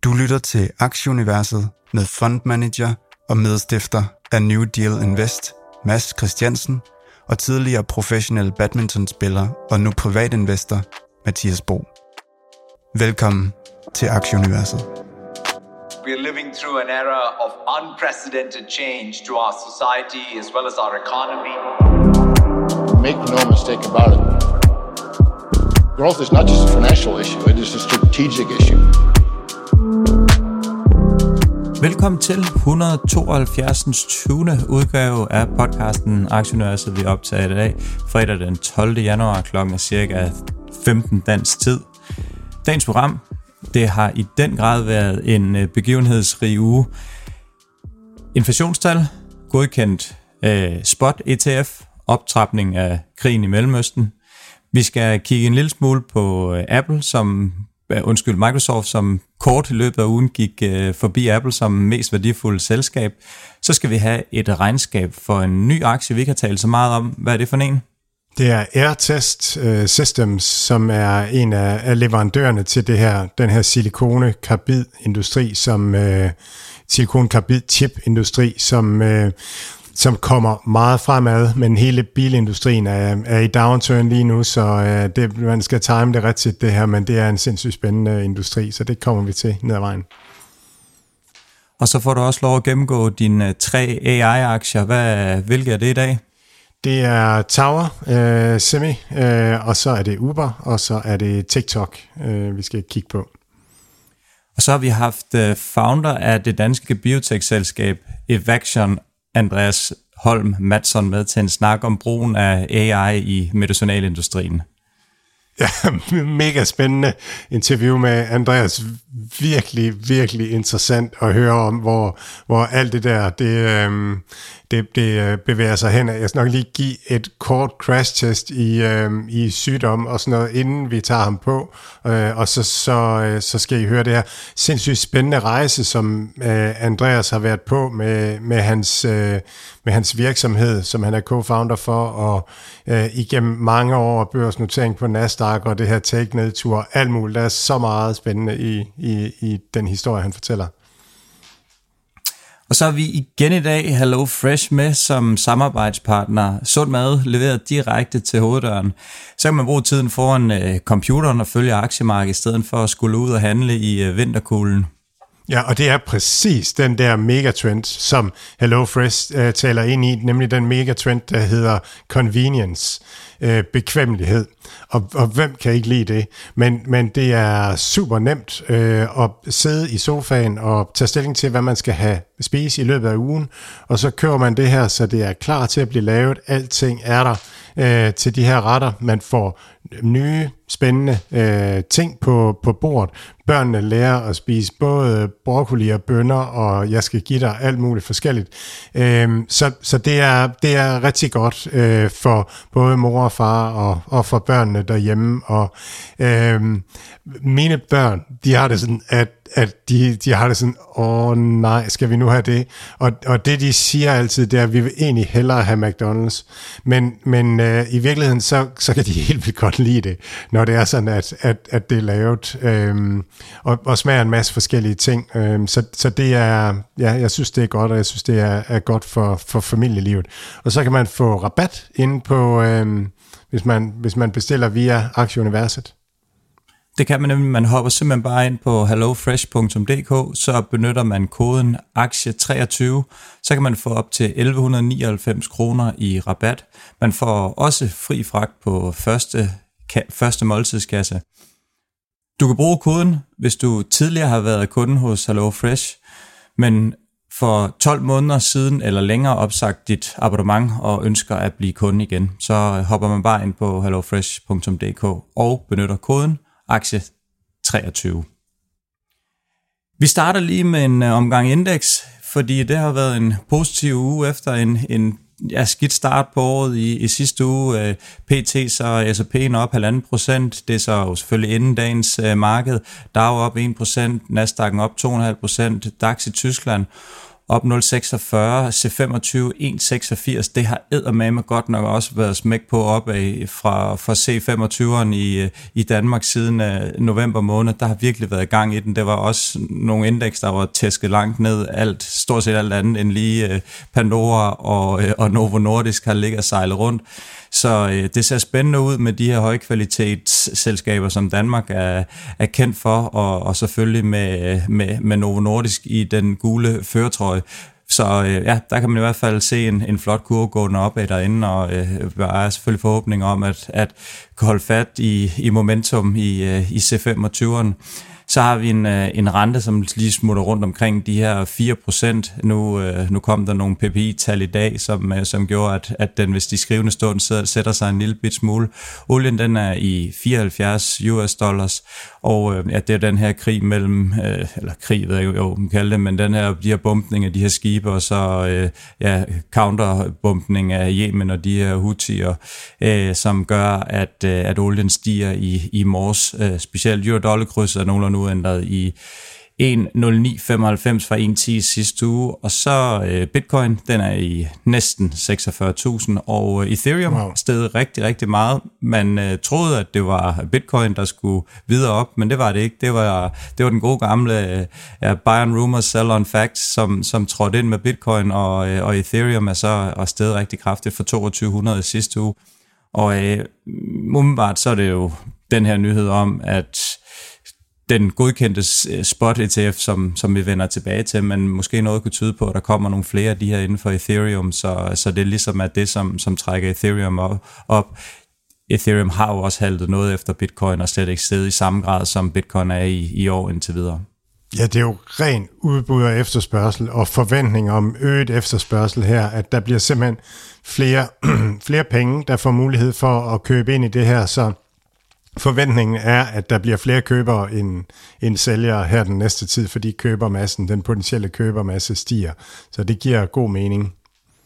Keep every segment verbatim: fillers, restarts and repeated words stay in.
Du lytter til Aktieuniverset med fondmanager og medstifter af New Deal Invest, Mads Christiansen, og tidligere professionel badmintonspiller og nu privatinvestor, Mathias Bo. Velkommen til Aktieuniverset. We are living through an era of unprecedented change to our society as well as our economy. Make no mistake about it. Growth is not just a financial issue, it is a strategic issue. Velkommen til et hundrede og tooghalvfjerds. tyvende udgave af podcasten Aktieuniverset, vi optager i dag, fredag den tolvte januar klokken cirka femten dansk tid. Dagens program, det har i den grad været en begivenhedsrig uge. Inflationstal, godkendt øh, spot E T F, optrapning af krigen i Mellemøsten. Vi skal kigge en lille smule på øh, Apple, som undskyld, Microsoft, som kort i løbet af ugen gik øh, forbi Apple som mest værdifulde selskab. Så skal vi have et regnskab for en ny aktie, vi ikke har talt så meget om. Hvad er det for en? Det er Airtest uh, Systems, som er en af, af leverandørerne til det her, den her silikone-karbid-industri, som uh, silikone-karbid-chip-industri, som uh, som kommer meget fremad, men hele bilindustrien er, er i downturn lige nu, så uh, det, man skal time det rigtigt det her, men det er en sindssygt spændende industri, så det kommer vi til ned ad vejen. Og så får du også lov at gennemgå dine tre A I-aktier. Hvad, hvilke er det i dag? Det er Tower, uh, Semi, uh, og så er det Uber, og så er det TikTok, uh, vi skal kigge på. Og så har vi haft uh, founder af det danske biotech-selskab Evaxion, Andreas Holm Madsen, med til en snak om brugen af A I i medicinalindustrien. Ja, mega spændende interview med Andreas. Virkelig, virkelig interessant at høre om, hvor, hvor alt det der, det, øhm, det, det bevæger sig hen. Jeg skal nok lige give et kort crash test i, øhm, i sygdom og sådan noget, inden vi tager ham på. Øh, og så, så, så skal I høre det her sindssygt spændende rejse, som øh, Andreas har været på med, med, hans, øh, med hans virksomhed, som han er co-founder for, og øh, igennem mange år børsnotering på Nasdaq og det her take-nedtur, alt muligt. Der er så meget spændende i, i, i den historie, han fortæller. Og så har vi igen i dag Hello Fresh med som samarbejdspartner. Sund mad leveret direkte til hoveddøren. Så kan man bruge tiden foran øh, computeren og følge aktiemarkedet, i stedet for at skulle ud og handle i øh, vinterkuglen. Ja, og det er præcis den der megatrend, som HelloFresh øh, taler ind i, nemlig den megatrend, der hedder convenience, øh, bekvemmelighed. Og, og hvem kan ikke lide det? Men, men det er super nemt øh, at sidde i sofaen og tage stilling til, hvad man skal have spise i løbet af ugen, og så kører man det her, så det er klar til at blive lavet. Alting er der øh, til de her retter. Man får nye, spændende øh, ting på, på bordet. Børnene lærer at spise både broccoli og bønner, og jeg skal give dig alt muligt forskelligt. Øh, så så det, er, det er rigtig godt øh, for både mor og far og, og for børnene derhjemme. Og øh, mine børn, de har det sådan, at at de, de har det sådan, åh nej, skal vi nu have det? Og, og det, de siger altid, det er, at vi vil egentlig hellere have McDonald's. Men, men øh, i virkeligheden, så, så kan de helt vildt godt lide det, når det er sådan, at, at, at det er lavet, øhm, og, og smager en masse forskellige ting. Øhm, så, så det er, ja, jeg synes, det er godt, og jeg synes, det er, er godt for, for familielivet. Og så kan man få rabat inde på, øhm, hvis, man, hvis man bestiller via Aktieuniverset. Det kan man nemlig, man hopper simpelthen bare ind på hellofresh punktum d k, så benytter man koden aktie treogtyve, så kan man få op til elleve nioghalvfems kroner i rabat. Man får også fri fragt på første, første måltidskasse. Du kan bruge koden, hvis du tidligere har været kunde hos HelloFresh, men for tolv måneder siden eller længere opsagt dit abonnement og ønsker at blive kunde igen, så hopper man bare ind på hellofresh punktum d k og benytter koden aktie treogtyve. Vi starter lige med en uh, omgang indeks, fordi det har været en positiv uge efter en, en ja, skidt start på året i, i sidste uge. Uh, P T så er S og P'en op halvanden procent, det er så jo selvfølgelig inden dagens uh, marked. Dow op en procent, Nasdaq'en op to komma fem procent, DAX i Tyskland op nul komma seksogfyrre, C femogtyve en komma seksogfirs. Det har eddermame godt nok også været smæk på opad fra, fra C femogtyveren i, i Danmark siden november måned. Der har virkelig været gang i den. Det var også nogle indeks, der var tæsket langt ned. Alt, stort set alt andet end lige Pandora og, og Novo Nordisk har ligget og sejlet rundt. Så øh, det ser spændende ud med de her højkvalitetsselskaber, som Danmark er, er kendt for, og, og selvfølgelig med, med, med Novo Nordisk i den gule førertrøje. Så øh, ja, der kan man i hvert fald se en, en flot kurve gående opad derinde, og øh, der er selvfølgelig forhåbning om at, at kunne holde fat i, i momentum i, øh, i C femogtyveren. Så har vi en, en rente, som lige smutter rundt omkring de her fire procent. Nu, nu kom der nogle P P I-tal i dag, som, som gjorde, at, at den, hvis de skrivende stund sætter sig en lille bit smule. Olien, den er i fireoghalvfjerds U S dollars, og ja, det er den her krig mellem, eller krig, ved jeg jo, man kalder det, men den her, de her bumpning af de her skibe, og så ja, counterbumpning af Yemen og de her Houthier, som gør, at, at olien stiger i, i morges. Specielt euro-dollar-krydset er nogenlunde uændret i en komma nul ni femoghalvfems fra en komma ti sidste uge, og så øh, Bitcoin, den er i næsten seksogfyrre tusind, og øh, Ethereum wow. steg rigtig, rigtig meget. Man øh, troede, at det var Bitcoin, der skulle videre op, men det var det ikke. Det var, det var den gode gamle øh, buy on rumors, sell on facts, som, som trådte ind med Bitcoin, og, øh, og Ethereum er så og steget rigtig kraftigt for toogtyve hundrede i sidste uge. Og øh, umiddelbart så er det jo den her nyhed om, at den godkendte spot E T F, som, som vi vender tilbage til, men måske noget kunne tyde på, at der kommer nogle flere af de her inden for Ethereum, så, så det er ligesom at det, som, som trækker Ethereum op. Ethereum har jo også haltet noget efter Bitcoin, og slet ikke steget i samme grad, som Bitcoin er i, i år indtil videre. Ja, det er jo ren udbud og efterspørgsel, og forventning om øget efterspørgsel her, at der bliver simpelthen flere, flere penge, der får mulighed for at købe ind i det her, så forventningen er, at der bliver flere købere end, end sælgere her den næste tid, fordi købermassen, den potentielle købermasse stiger. Så det giver god mening.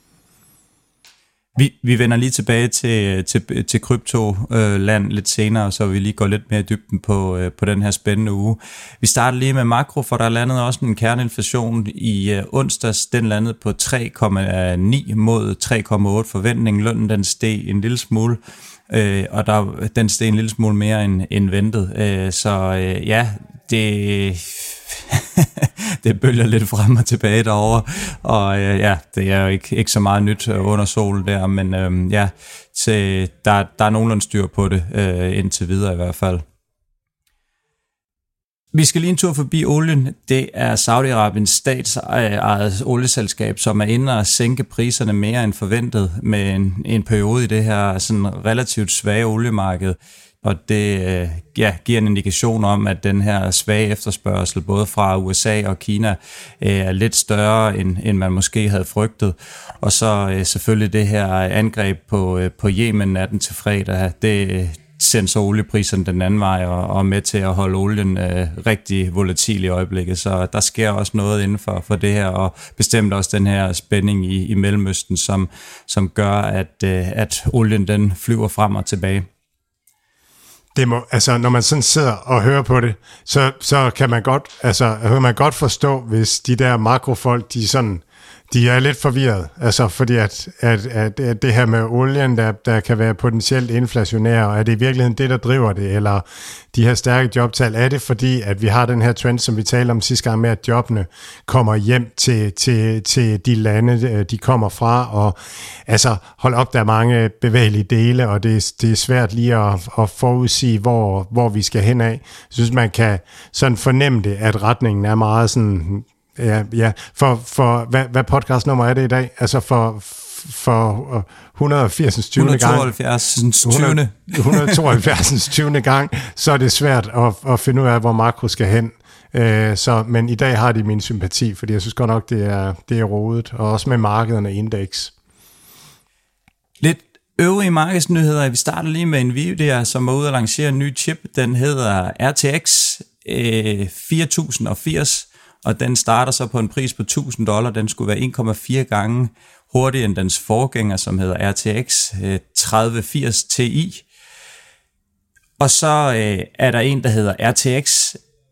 Vi, vi vender lige tilbage til, til, til kryptoland lidt senere, så vi lige går lidt mere i dybden på, på den her spændende uge. Vi starter lige med makro, for der landede også en kerneinflation i onsdags. Den landede på tre komma ni mod tre komma otte forventning. Lønnen den steg en lille smule. Øh, og der, den steg en lille smule mere end, end ventet. Øh, så øh, ja, det, det bølger lidt frem og tilbage derovre, og øh, ja, det er jo ikke, ikke så meget nyt under solen der, men øh, ja, så der, der er nogenlunde styr på det, øh, indtil videre i hvert fald. Vi skal lige en tur forbi olien. Det er Saudi-Arabiens statsejet olieselskab, som er inde og sænke priserne mere end forventet med en, en periode i det her sådan relativt svage oliemarked. Og det ja, giver en indikation om, at den her svage efterspørgsel, både fra U S A og Kina, er lidt større, end, end man måske havde frygtet. Og så selvfølgelig det her angreb på, på Yemen natten til fredag, det sender så oliepriserne den anden vej og, og med til at holde olien øh, rigtig volatil i øjeblikket. Så der sker også noget inden for, for det her, og bestemt også den her spænding i, i Mellemøsten, som, som gør, at, øh, at olien den flyver frem og tilbage. Det må, altså, når man sådan sidder og hører på det, så, så kan man godt, altså, kan man godt forstå, hvis de der makrofolk, de sådan, de er lidt forvirret, altså fordi at, at, at, at det her med olien, der, der kan være potentielt inflationær, og er det i virkeligheden det, der driver det, eller de her stærke jobtal, er det fordi, at vi har den her trend, som vi talte om sidste gang med, at jobbene kommer hjem til, til, til de lande, de kommer fra, og altså hold op, der er mange bevægelige dele, og det, det er svært lige at, at forudsige, hvor, hvor vi skal hen af. Jeg synes, man kan sådan fornemme det, at retningen er meget sådan. Ja, ja. For, for hvad, hvad podcastnummer er det i dag? Altså for, for et hundrede og firs tyvende gang. et hundrede og tooghalvfjerds tyvende et hundrede og tooghalvfjerds tyvende gang, så er det svært at, at finde ud af, hvor makro skal hen. Øh, så, men i dag har de min sympati, fordi jeg synes godt nok, det er, det er rodet, og også med markederne indeks. Lidt øvrige markedsnyheder. Vi starter lige med Nvidia, som er ude at lancere en ny chip. Den hedder R T X øh, fire tusind og firs, og den starter så på en pris på tusind dollar. Den skulle være en komma fire gange hurtigere end dens forgænger, som hedder R T X øh, tredive firs Ti. Og så øh, er der en, der hedder R T X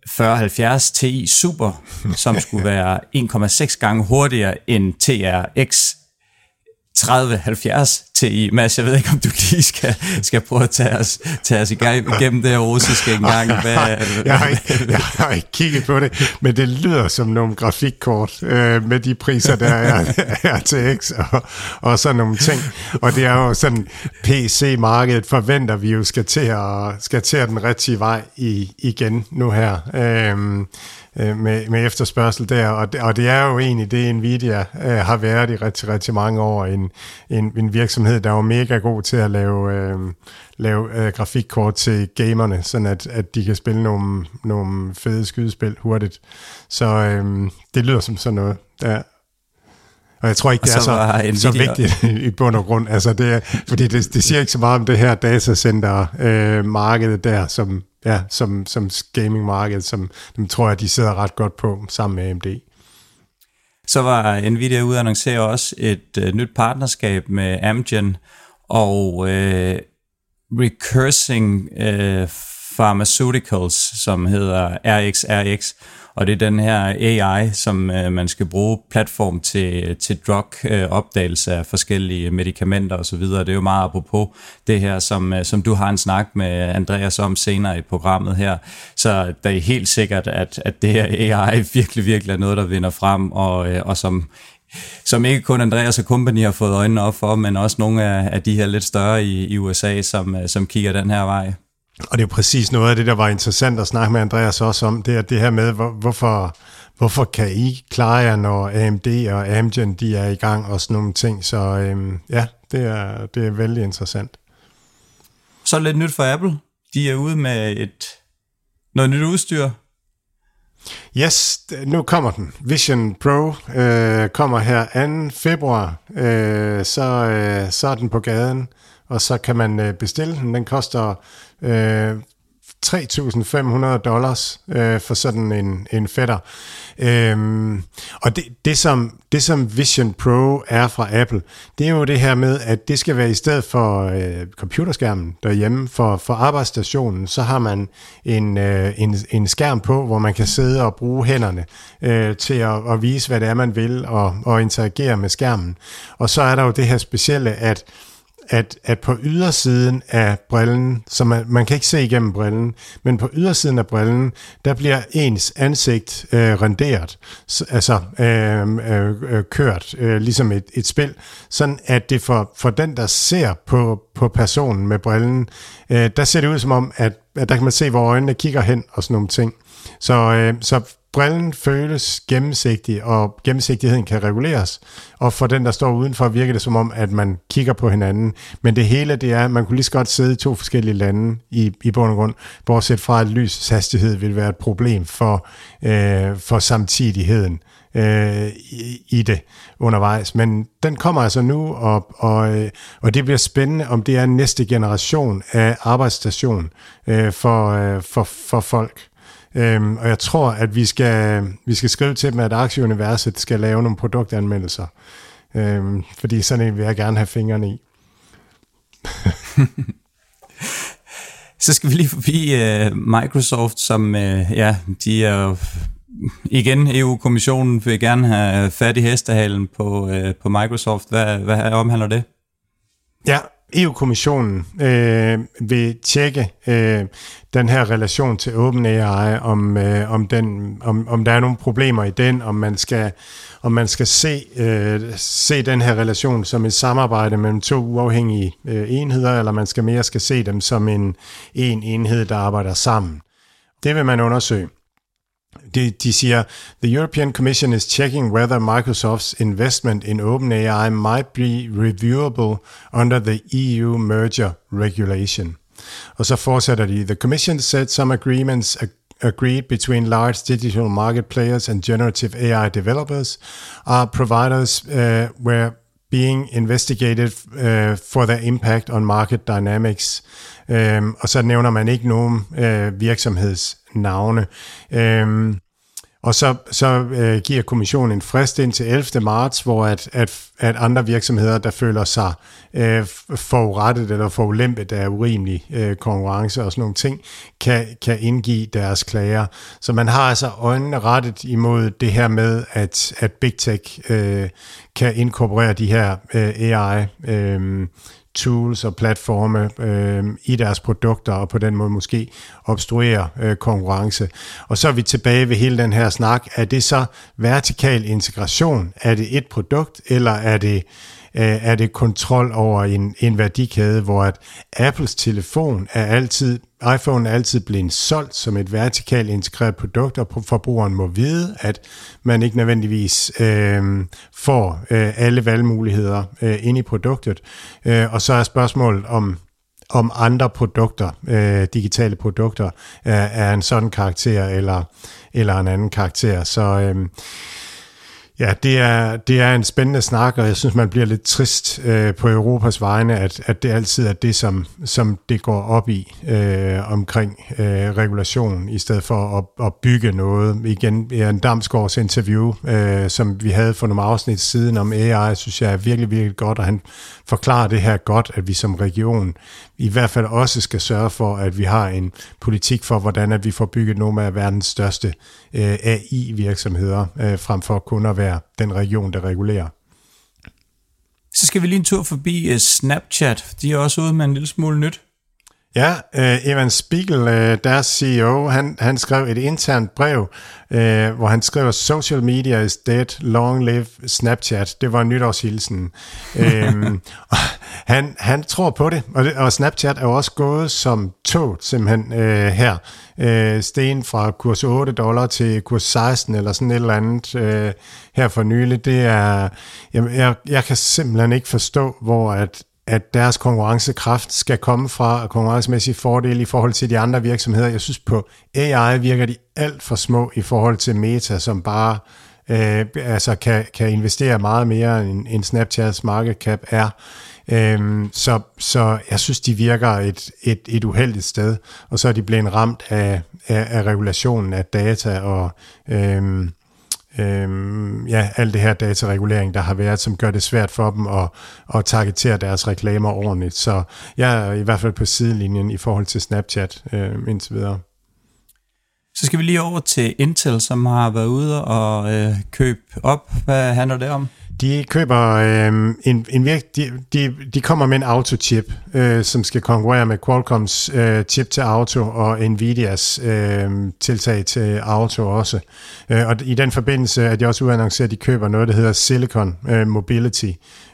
fyrre halvfjerds Ti Super, som skulle være en komma seks gange hurtigere end T R X tredive halvfjerds Ti. Mads, jeg ved ikke, om du lige skal, skal prøve at tage os, tage os i gang igennem det her russiske engang. Hvad, jeg, har ikke, jeg har ikke kigget på det, men det lyder som nogle grafikkort øh, med de priser, der er R T X og, og sådan nogle ting. Og det er jo sådan, P C-markedet forventer vi jo skal til at, skal til at den rigtige vej i, igen nu her. Øh, Med, med efterspørgsel der, og det, og det er jo egentlig det, Nvidia øh, har været i rigtig, rigtig mange år. En, en, en virksomhed, der var mega god til at lave, øh, lave øh, grafikkort til gamerne, sådan at, at de kan spille nogle, nogle fede skydespil hurtigt. Så øh, det lyder som sådan noget. Ja. Og jeg tror ikke, det er så, så vigtigt i bund og grund. Altså det er, fordi det, det siger ikke så meget om det her datacenter-markedet øh, der, som Ja, som, som gaming-marked, som dem tror jeg, de sidder ret godt på sammen med A M D. Så var Nvidia ude at annoncere også et uh, nyt partnerskab med Amgen og uh, Recursing uh, Pharmaceuticals, som hedder R X R X, og det er den her A I, som uh, man skal bruge platform til, til drug-opdagelse uh, af forskellige medicamenter osv. Det er jo meget apropos det her, som, uh, som du har en snak med Andreas om senere i programmet her. Så det er helt sikkert, at, at det her A I virkelig, virkelig er noget, der vinder frem, og, uh, og som som ikke kun Andreas og company har fået øjnene op for, men også nogle af, af de her lidt større i, i U S A, som, som kigger den her vej. Og det er jo præcis noget af det, der var interessant at snakke med Andreas også om, det er det her med, hvor, hvorfor, hvorfor kan I klare jer, når A M D og Amgen, de er i gang og sådan nogle ting. Så øhm, ja, det er, det er vældig interessant. Så lidt nyt for Apple. De er ude med et noget nyt udstyr. Yes, nu kommer den. Vision Pro øh, kommer her anden februar, øh, så, øh, så er den på gaden, og så kan man øh, bestille den. Den koster øh, tre tusind fem hundrede dollars øh, for sådan en, en fætter. Øhm, og det, det, som, det som Vision Pro er fra Apple, det er jo det her med, at det skal være i stedet for øh, computerskærmen derhjemme, for, for arbejdsstationen, så har man en, øh, en, en skærm på, hvor man kan sidde og bruge hænderne øh, til at, at vise, hvad det er, man vil, og, og interagere med skærmen. Og så er der jo det her specielle, at At, at på ydersiden af brillen, så man, man kan ikke se igennem brillen, men på ydersiden af brillen, der bliver ens ansigt øh, renderet, altså øh, øh, kørt, øh, ligesom et, et spil, sådan at det for, for den, der ser på, på personen med brillen, øh, der ser det ud som om, at, at der kan man se, hvor øjnene kigger hen og sådan nogle ting. Så, øh, så brillen føles gennemsigtig, og gennemsigtigheden kan reguleres, og for den, der står udenfor, virker det som om, at man kigger på hinanden. Men det hele, det er, at man kunne lige så godt sidde i to forskellige lande i, i bund og grund, bortset fra, at lysets hastighed vil være et problem for, øh, for samtidigheden øh, i, i det undervejs. Men den kommer altså nu, og, og, og det bliver spændende, om det er næste generation af arbejdsstation øh, for, øh, for, for folk. Øhm, og jeg tror, at vi skal, vi skal skrive til dem, at Aktieuniverset skal lave nogle produktanmeldelser. Øhm, fordi sådan en vil jeg gerne have fingrene i. Så skal vi lige forbi uh, Microsoft, som uh, ja, de er jo igen, E U-kommissionen vil gerne have fat i hestehalen på, uh, på Microsoft. Hvad, hvad omhandler det? Ja, E U-kommissionen øh, vil tjekke øh, den her relation til OpenAI, om, øh, om, den, om, om der er nogle problemer i den, om man skal, om man skal se, øh, se den her relation som et samarbejde mellem to uafhængige øh, enheder, eller man skal mere skal se dem som en, en enhed, der arbejder sammen. Det vil man undersøge. De, de siger, the European Commission is checking whether Microsoft's investment in OpenAI might be reviewable under the E U merger regulation. Og så fortsætter de, the Commission said some agreements ag- agreed between large digital market players and generative A I developers are providers uh, were being investigated uh, for their impact on market dynamics. Um, og så nævner man ikke nogen uh, virksomhedsnavne. Um, Og så, så øh, giver kommissionen en frist indtil ellevte marts, hvor at, at, at andre virksomheder, der føler sig øh, forurettet eller forulempet af urimelig øh, konkurrence og sådan nogle ting, kan, kan indgive deres klager. Så man har altså øjnene rettet imod det her med, at, at Big Tech øh, kan inkorporere de her øh, A I øh, tools og platforme øh, i deres produkter, og på den måde måske obstruere øh, konkurrence. Og så er vi tilbage ved hele den her snak. Er det så vertikal integration? Er det et produkt, eller er det, øh, er det kontrol over en, en værdikæde, hvor at Apples telefon er altid, iPhone er altid blevet solgt som et vertikalt integreret produkt, og forbrugeren må vide, at man ikke nødvendigvis øh, får øh, alle valgmuligheder øh, ind i produktet. Øh, og så er spørgsmålet om, om andre produkter, øh, digitale produkter, er, er en sådan karakter eller, eller en anden karakter. Så øh, ja, det er, det er en spændende snak, og jeg synes, man bliver lidt trist øh, på Europas vegne, at, at det altid er det, som, som det går op i øh, omkring øh, regulation, i stedet for at, at bygge noget. Igen, en Damsgaards interview, øh, som vi havde for nogle afsnit siden om A I, synes jeg er virkelig, virkelig godt, og han forklarer det her godt, at vi som region i hvert fald også skal sørge for, at vi har en politik for, hvordan at vi får bygget nogle af verdens største øh, A I-virksomheder, øh, frem for kun at være den region, der regulerer. Så skal vi lige en tur forbi uh, Snapchat. De er også ude med en lille smule nyt. Ja, uh, Evan Spiegel, uh, deres C E O, han, han skrev et internt brev, uh, hvor han skriver, social media is dead, long live Snapchat. Det var en nytårshilsen. um, han, han tror på det, og, det, og Snapchat er jo også gået som tog, simpelthen uh, her. Uh, sten fra kurs otte dollar til kurs seksten, eller sådan et eller andet uh, her for nylig. Det er, jeg, jeg, jeg kan simpelthen ikke forstå, hvor at at deres konkurrencekraft skal komme fra, og konkurrencemæssige fordele i forhold til de andre virksomheder. Jeg synes, på A I virker de alt for små i forhold til Meta, som bare øh, altså kan, kan investere meget mere, end, end Snapchats market cap er. Øhm, så, så jeg synes, de virker et, et, et uheldigt sted, og så er de blevet ramt af, af, af regulationen af data og øhm, Øhm, ja, alt det her dataregulering, der har været, som gør det svært for dem at, at targetere deres reklamer ordentligt. Så jeg er i hvert fald på sidelinjen i forhold til Snapchat øh, indtil videre. Så skal vi lige over til Intel, som har været ude og øh, købe op. Hvad handler det om? De køber øh, en, en virk, de, de, de kommer med en autochip, øh, som skal konkurrere med Qualcomms øh, chip til auto og Nvidias øh, tiltag til auto også. Øh, og i den forbindelse er de også uannonceret, at de køber noget, der hedder Silicon øh, Mobility,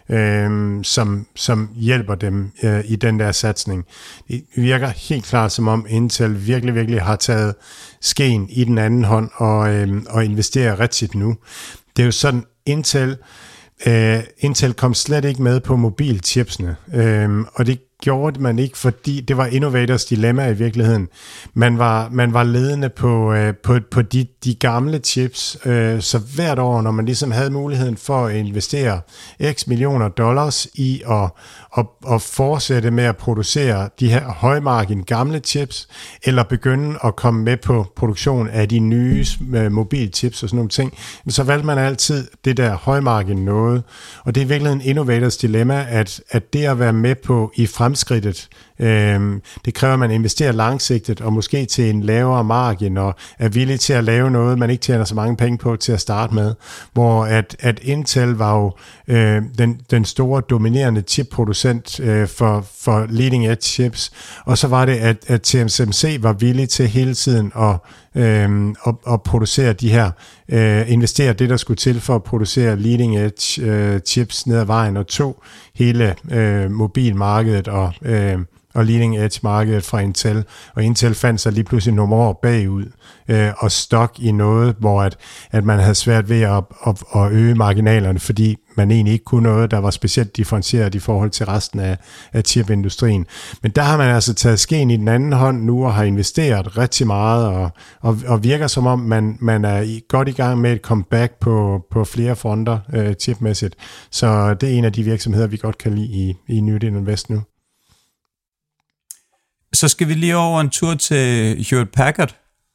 øh, som, som hjælper dem øh, i den der satsning. Det virker helt klart, som om Intel virkelig, virkelig har taget skeen i den anden hånd og, øh, og investerer rigtigt nu. Det er jo sådan, Intel Uh, Intel kom slet ikke med på mobilchipsene, uh, og det gjorde man ikke, fordi det var innovators dilemma i virkeligheden. Man var, man var ledende på, uh, på, på de, de gamle chips, uh, så hvert år, når man ligesom havde muligheden for at investere x millioner dollars i at, at, at fortsætte med at producere de her højmargin gamle chips, eller begynde at komme med på produktion af de nye uh, mobilchips og sådan nogle ting, så valgte man altid det der højmargin noget, og det er virkelig en innovators dilemma, at, at det at være med på i fremskridtet, øhm, det kræver, at man investerer langsigtet, og måske til en lavere margin, og er villig til at lave noget, man ikke tjener så mange penge på til at starte med, hvor at, at Intel var jo øh, den, den store dominerende chipproducent øh, for, for leading edge chips, og så var det, at, at T S M C var villig til hele tiden at Øhm, og, og producere de her, øh, investere det, der skulle til for at producere leading edge øh, chips ned ad vejen, og tog hele øh, mobilmarkedet og, øh, og leading edge markedet fra Intel, og Intel fandt sig lige pludselig nogle år bagud øh, og stok i noget, hvor at, at man havde svært ved at, at, at øge marginalerne, fordi man egentlig ikke kunne noget, der var specielt differentieret i forhold til resten af, af chipindustrien. Men der har man altså taget skeen i den anden hånd nu og har investeret rigtig meget og, og, og virker som om, man, man er i, godt i gang med et comeback på, på flere fronter øh, chipmæssigt. Så det er en af de virksomheder, vi godt kan lide i, i New Deal Invest nu. Så skal vi lige over en tur til Hewlett Packard.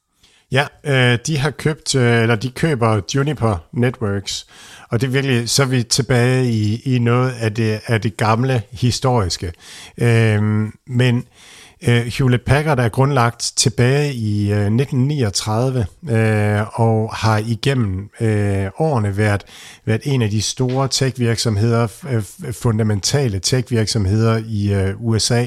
Ja, øh, de har købt, øh, eller de køber Juniper Networks, og det er virkelig, så er vi tilbage i, i noget af det, af det gamle historiske. Øh, men øh, Hewlett Packard er grundlagt tilbage i øh, nitten niogtredive, øh, og har igennem øh, årene været, været en af de store tech-virksomheder, øh, fundamentale tech-virksomheder i øh, U S A.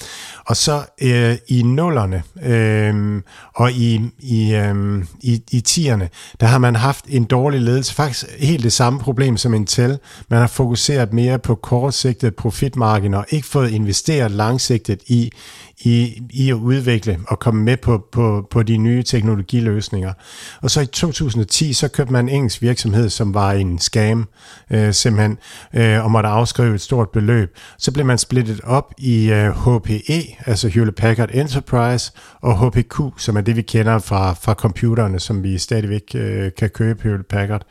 Og så øh, i nullerne øh, og i, i, øh, i, i tierne, der har man haft en dårlig ledelse. Faktisk helt det samme problem som Intel. Man har fokuseret mere på kortsigtet profitmargin og ikke fået investeret langsigtet i, i, i at udvikle og komme med på, på, på de nye teknologiløsninger. Og så i to tusind og ti, så købte man en engelsk virksomhed, som var en scam, øh, simpelthen, øh, og måtte afskrive et stort beløb. Så blev man splittet op i øh, H P E, altså Hewlett Packard Enterprise, og H P Q, som er det, vi kender fra, fra computerne, som vi stadigvæk øh, kan købe Hewlett Packard.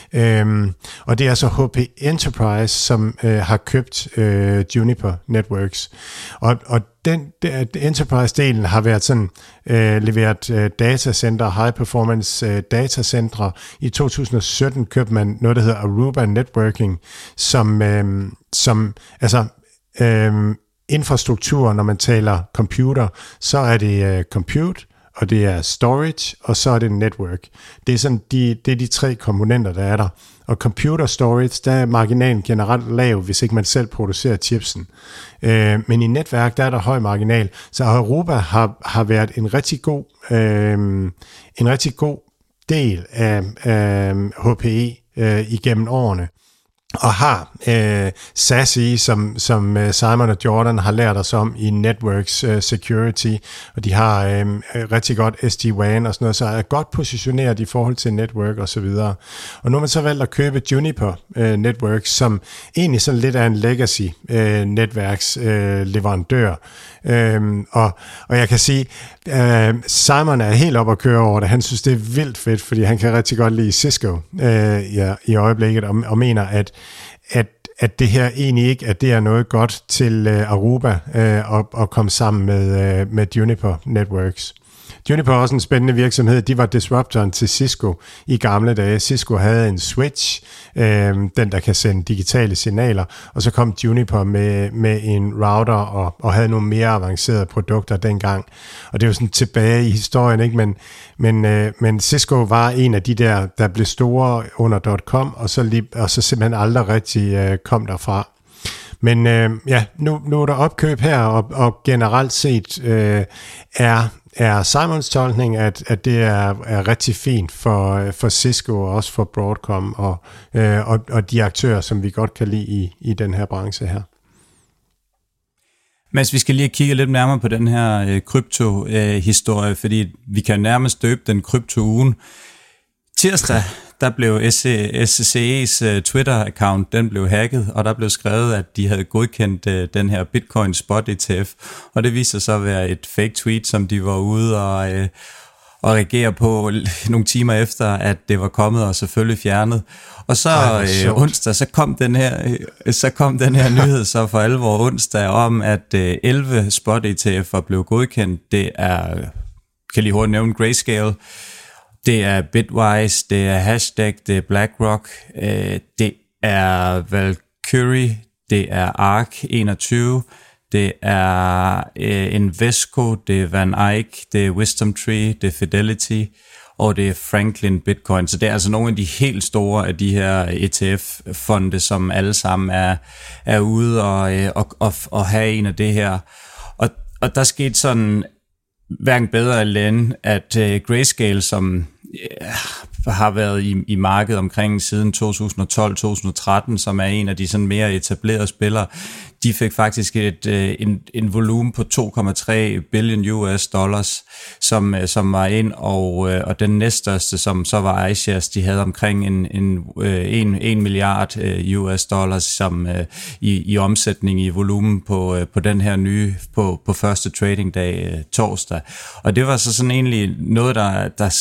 Øhm, og det er altså H P Enterprise, som øh, har købt øh, Juniper Networks. Og, og den, den Enterprise-delen har været sådan, øh, leveret øh, datacenter, high-performance øh, datacentre. I to tusind og sytten købte man noget, der hedder Aruba Networking, som, øh, som altså... Øh, infrastruktur, når man taler computer, så er det uh, compute, og det er storage, og så er det network. Det er sådan de, det er de tre komponenter, der er der. Og computer storage, der er marginalen generelt lav, hvis ikke man selv producerer chipsen. Øh, men i netværk, der er der høj marginal. Så Aruba har, har været en rigtig god, øh, en rigtig god del af, af H P E øh, igennem årene. Og har øh, S A S I, som, som Simon og Jordan har lært os om i Networks uh, Security, og de har øh, rigtig godt S D WAN og sådan noget, så er godt positioneret i forhold til network og så videre. Og nu har man så valgt at købe Juniper øh, Networks, som egentlig sådan lidt er en legacy øh, netværks øh, leverandør. Øhm, og, og jeg kan sige, øh, Simon er helt op at køre over det. Han synes, det er vildt fedt, fordi han kan rigtig godt lide Cisco øh, ja, i øjeblikket, og, og mener, at, at, at det her egentlig ikke, at det er noget godt til øh, Aruba øh, at, at komme sammen med, øh, med Juniper Networks. Juniper er også en spændende virksomhed. De var disruptoren til Cisco i gamle dage. Cisco havde en switch, øh, den der kan sende digitale signaler, og så kom Juniper med, med en router og, og havde nogle mere avancerede produkter dengang. Og det er jo sådan tilbage i historien, ikke? Men, men, øh, men Cisco var en af de der, der blev store under dot-com, og så, lige, og så simpelthen aldrig rigtig øh, kom derfra. Men øh, ja, nu, nu er der opkøb her, og, og generelt set øh, er, er Simons tolkning, at, at det er, er rigtig fint for, for Cisco og også for Broadcom og, øh, og, og de aktører, som vi godt kan lide i, i den her branche her. Mads, vi skal lige kigge lidt nærmere på den her øh, krypto-historie, øh, fordi vi kan nærmest døbe den krypto-ugen. Tirsdag, der blev S C E's uh, Twitter-account, den blev hacket, og der blev skrevet, at de havde godkendt uh, den her Bitcoin Spot E T F, og det viste sig at være et fake tweet, som de var ude og, uh, og reagere på nogle timer efter, at det var kommet og selvfølgelig fjernet. Og så Ej, uh, onsdag, så kom den her, uh, så kom den her nyhed så for alvor onsdag om, at uh, elleve Spot E T F'er blev godkendt. Det er, kan lige hurtigt nævne, Grayscale, det er Bitwise, det er Hashtag, det er BlackRock, øh, det er Valkyrie, det er Ark enogtyve, det er øh, Invesco, det er Van Eyck, det er Wisdom Tree, det er Fidelity, og det er Franklin Bitcoin. Så det er altså nogle af de helt store af de her E T F-fonde, som alle sammen er, er ude og, og, og, og have en af det her. Og, og der skete sådan hverken bedre eller end, at uh, Grayscale, som uh, har været i, i markedet omkring siden to tusind og tolv til to tusind og tretten, som er en af de sådan mere etablerede spillere, de fik faktisk et, uh, en, en volumen på to komma tre billion U S dollars, som, uh, som var ind, og, uh, og den næststørste, som så var iShares, de havde omkring en, en, uh, en, en milliard uh, U S dollars som, uh, i, i omsætning i volumen på, uh, på den her nye, på, på første trading dag uh, torsdag. Og det var så sådan egentlig noget, der, der, der skabte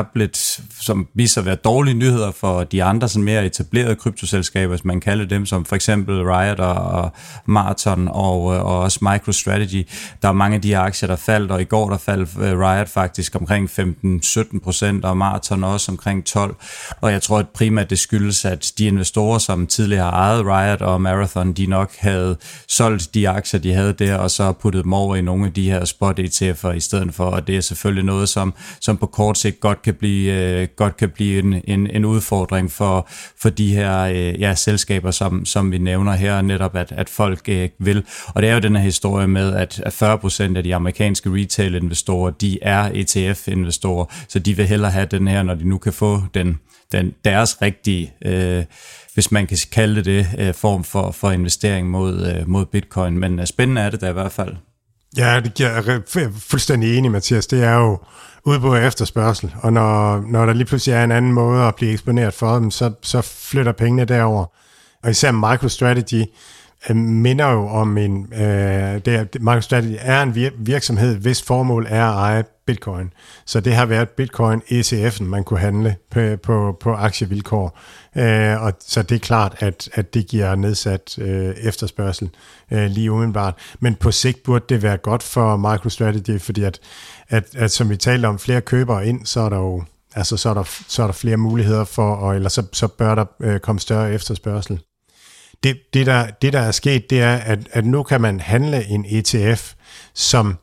lidt, som viser at være dårlige nyheder for de andre sådan mere etablerede kryptoselskaber, hvis man kalder dem, som for eksempel Riot og Marathon og, og også MicroStrategy. Der er mange af de her aktier, der faldt, og i går der faldt Riot faktisk omkring femten til sytten procent, og Marathon også omkring tolv. Og jeg tror at primært det skyldes, at de investorer, som tidligere har ejet Riot og Marathon, de nok havde solgt de aktier, de havde der, og så puttet dem over i nogle af de her spot E T F'er i stedet for, og det er selvfølgelig noget, som, som på kort sigt godt kan blive, øh, godt kan blive en, en, en udfordring for, for de her øh, ja, selskaber, som, som vi nævner her, netop at, at folk øh, vil. Og det er jo den her historie med, at fyrre procent af de amerikanske retail-investorer, de er E T F-investorer, så de vil hellere have den her, når de nu kan få den, den deres rigtige, øh, hvis man kan kalde det, øh, form for, for investering mod, øh, mod bitcoin. Men øh, spændende er det da i hvert fald. Ja, det giver, jeg er fuldstændig enig, Mathias. Det er jo udbud af efterspørgsel, og når, når der lige pludselig er en anden måde at blive eksponeret for dem, så, så flytter pengene derover. Og især MicroStrategy øh, minder jo om en... Øh, det er, MicroStrategy er en vir- virksomhed, hvis formål er at eje bitcoin. Så det har været bitcoin E T F'en, man kunne handle på, på, på aktievilkår. Øh, og så det er klart, at, at det giver nedsat øh, efterspørgsel øh, lige umiddelbart. Men på sigt burde det være godt for MicroStrategy, fordi at, at, at som vi talte om, flere købere ind, så er der jo altså, så er der, så er der flere muligheder for, og, eller så, så bør der øh, komme større efterspørgsel. Det, det, der, det, der er sket, det er, at, at nu kan man handle en E T F, som,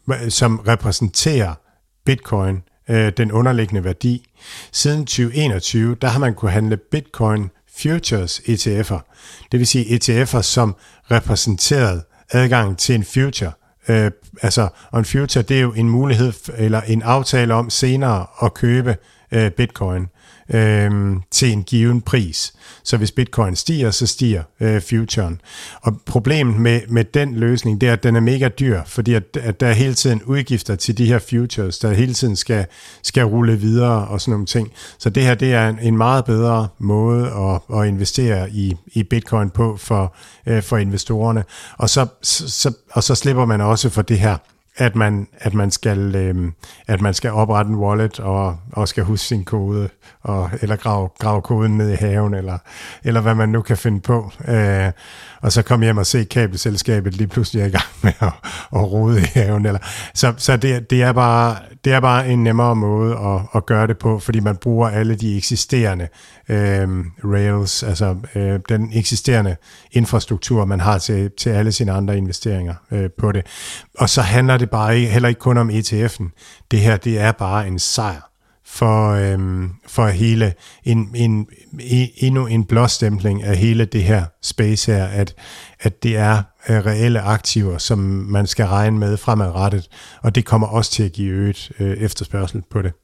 som repræsenterer bitcoin, øh, den underliggende værdi. Siden tyve enogtyve, der har man kunne handle bitcoin futures E T F'er. Det vil sige E T F'er, som repræsenterede adgang til en future. Øh, altså, og en future, det er jo en mulighed, eller en aftale om senere at købe øh, bitcoin øh, til en given pris. Så hvis bitcoin stiger, så stiger øh, futuren. Og problemet med, med den løsning, det er, at den er mega dyr, fordi at, at der er hele tiden udgifter til de her futures, der hele tiden skal, skal rulle videre og sådan nogle ting. Så det her, det er en, en meget bedre måde at, at investere i, i bitcoin på for, øh, for investorerne. Og så, så, og så slipper man også for det her, at man at man skal øh, at man skal oprette en wallet og og skal huske sin kode og eller grave grave koden ned i haven eller eller hvad man nu kan finde på, øh, og så komme hjem og se kabelselskabet lige pludselig er i gang med at, at rode i haven, eller så så det det er bare det er bare en nemmere måde at at gøre det på, fordi man bruger alle de eksisterende øh, rails, altså øh, den eksisterende infrastruktur man har til til alle sine andre investeringer øh, på det. Og så handler det bare ikke, heller ikke kun om E T F'en. Det her, det er bare en sejr for, øhm, for hele, en, en, en, endnu en blåstempling af hele det her space her, at, at det er øh, reelle aktiver, som man skal regne med fremadrettet, og det kommer også til at give øget øh, efterspørgsel på det.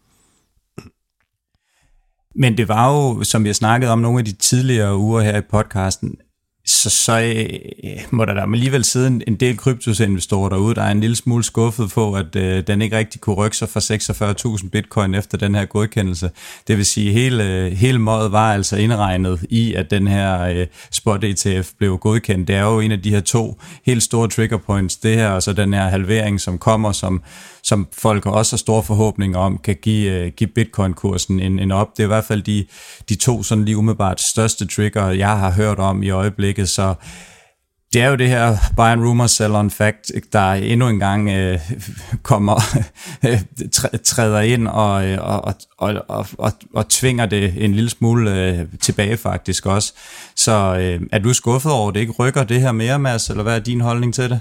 Men det var jo, som jeg snakkede om nogle af de tidligere uger her i podcasten, så, så øh, må der da alligevel sidde en, en del kryptosinvestorer derude, der er en lille smule skuffet på, at øh, den ikke rigtig kunne rykke sig for seksogfyrre tusind bitcoin efter den her godkendelse. Det vil sige, at hele, hele mådet var altså indregnet i, at den her øh, spot E T F blev godkendt. Det er jo en af de her to helt store trigger points, det her, og så den her halvering, som kommer, som, som folk også har store forhåbninger om, kan give, øh, give bitcoin-kursen en, en op. Det er i hvert fald de, de to sådan lige umiddelbart største trigger, jeg har hørt om i øjeblikket. Så det er jo det her buy on rumor, sell on fact, der endnu en gang øh, kommer, træder ind og, og, og, og, og, og tvinger det en lille smule øh, tilbage faktisk også. Så øh, er du skuffet over, at det ikke rykker det her mere, Mads, eller hvad er din holdning til det?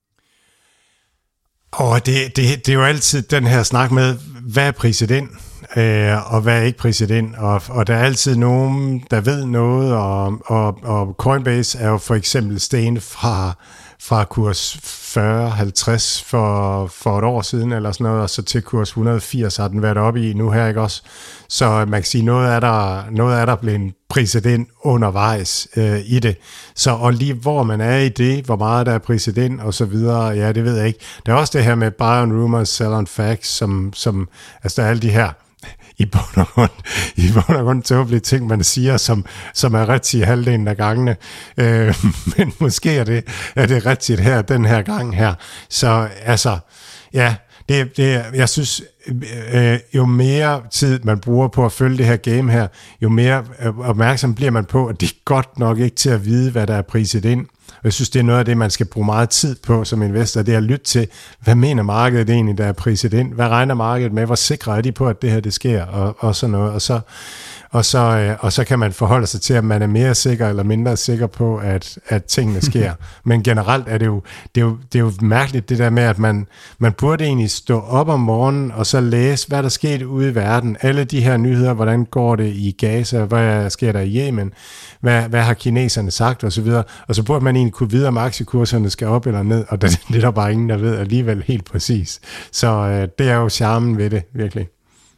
Og det, det, det er jo altid den her snak med, hvad er priset ind? Øh, og hvad er ikke priset ind, og, og der er altid nogen, der ved noget, og, og, og Coinbase er jo for eksempel steget fra, fra kurs fyrre halvtreds for, for et år siden, eller sådan noget, og så til kurs et hundrede og firs har den været oppe i nu her, ikke også? Så man kan sige, noget er der, noget er der blevet priset ind undervejs øh, i det. Så og lige hvor man er i det, hvor meget der er priset ind, og så videre, ja, det ved jeg ikke. Der er også det her med buy on rumors, sell on facts, som, som altså der er alle de her i bund og grund, i bund og grund tåbelige ting, man siger, som, som er rigtigt i halvdelen af gangene. Øh, men måske er det, er det rigtigt her, den her gang her. Så altså, ja, det, det, jeg synes, øh, jo mere tid man bruger på at følge det her game her, jo mere opmærksom bliver man på, at det er godt nok ikke til at vide, hvad der er priset ind. Og jeg synes, det er noget af det, man skal bruge meget tid på som investor, det er at lytte til, hvad mener markedet egentlig, der er priset ind? Hvad regner markedet med? Hvor sikre er de på, at det her det sker? Og, og sådan noget. Og så, og, så, øh, og så kan man forholde sig til, om man er mere sikker eller mindre sikker på, at, at tingene sker. Men generelt er det jo, det er jo, det er jo mærkeligt det der med, at man, man burde egentlig stå op om morgenen og så læse, hvad der sker ude i verden. Alle de her nyheder, hvordan går det i Gaza, hvad sker der i Yemen, hvad, hvad har kineserne sagt osv. Og så burde man egentlig kunne vide, om aktiekurserne skal op eller ned, og det, det er der bare ingen, der ved alligevel helt præcis. Så øh, det er jo charmen ved det, virkelig.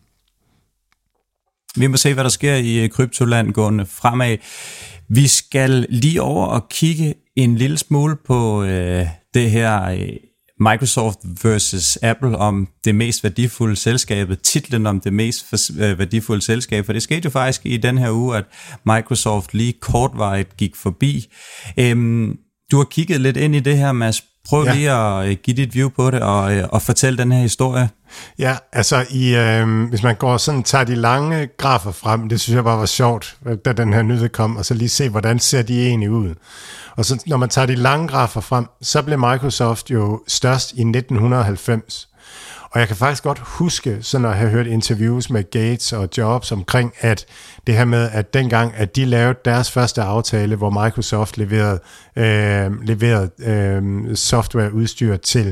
Vi må se, hvad der sker i kryptoland gående fremad. Vi skal lige over og kigge en lille smule på øh, det her øh, Microsoft versus Apple om det mest værdifulde selskab, titlen om det mest øh, værdifulde selskab, for det skete jo faktisk i den her uge, at Microsoft lige kortvarigt gik forbi. Øhm, du har kigget lidt ind i det her, Mads. Prøv ja. lige at give dit view på det og, og fortælle den her historie. Ja, altså i, øh, hvis man går sådan, tager de lange grafer frem, det synes jeg bare var sjovt, da den her nyhed kom, og så lige se, hvordan ser de egentlig ud. Og så når man tager de lange grafer frem, så blev Microsoft jo størst i nitten halvfems. Og jeg kan faktisk godt huske, sådan at have hørt interviews med Gates og Jobs omkring, at det her med, at dengang, at de lavede deres første aftale, hvor Microsoft leverede, øh, leverede øh, softwareudstyr til,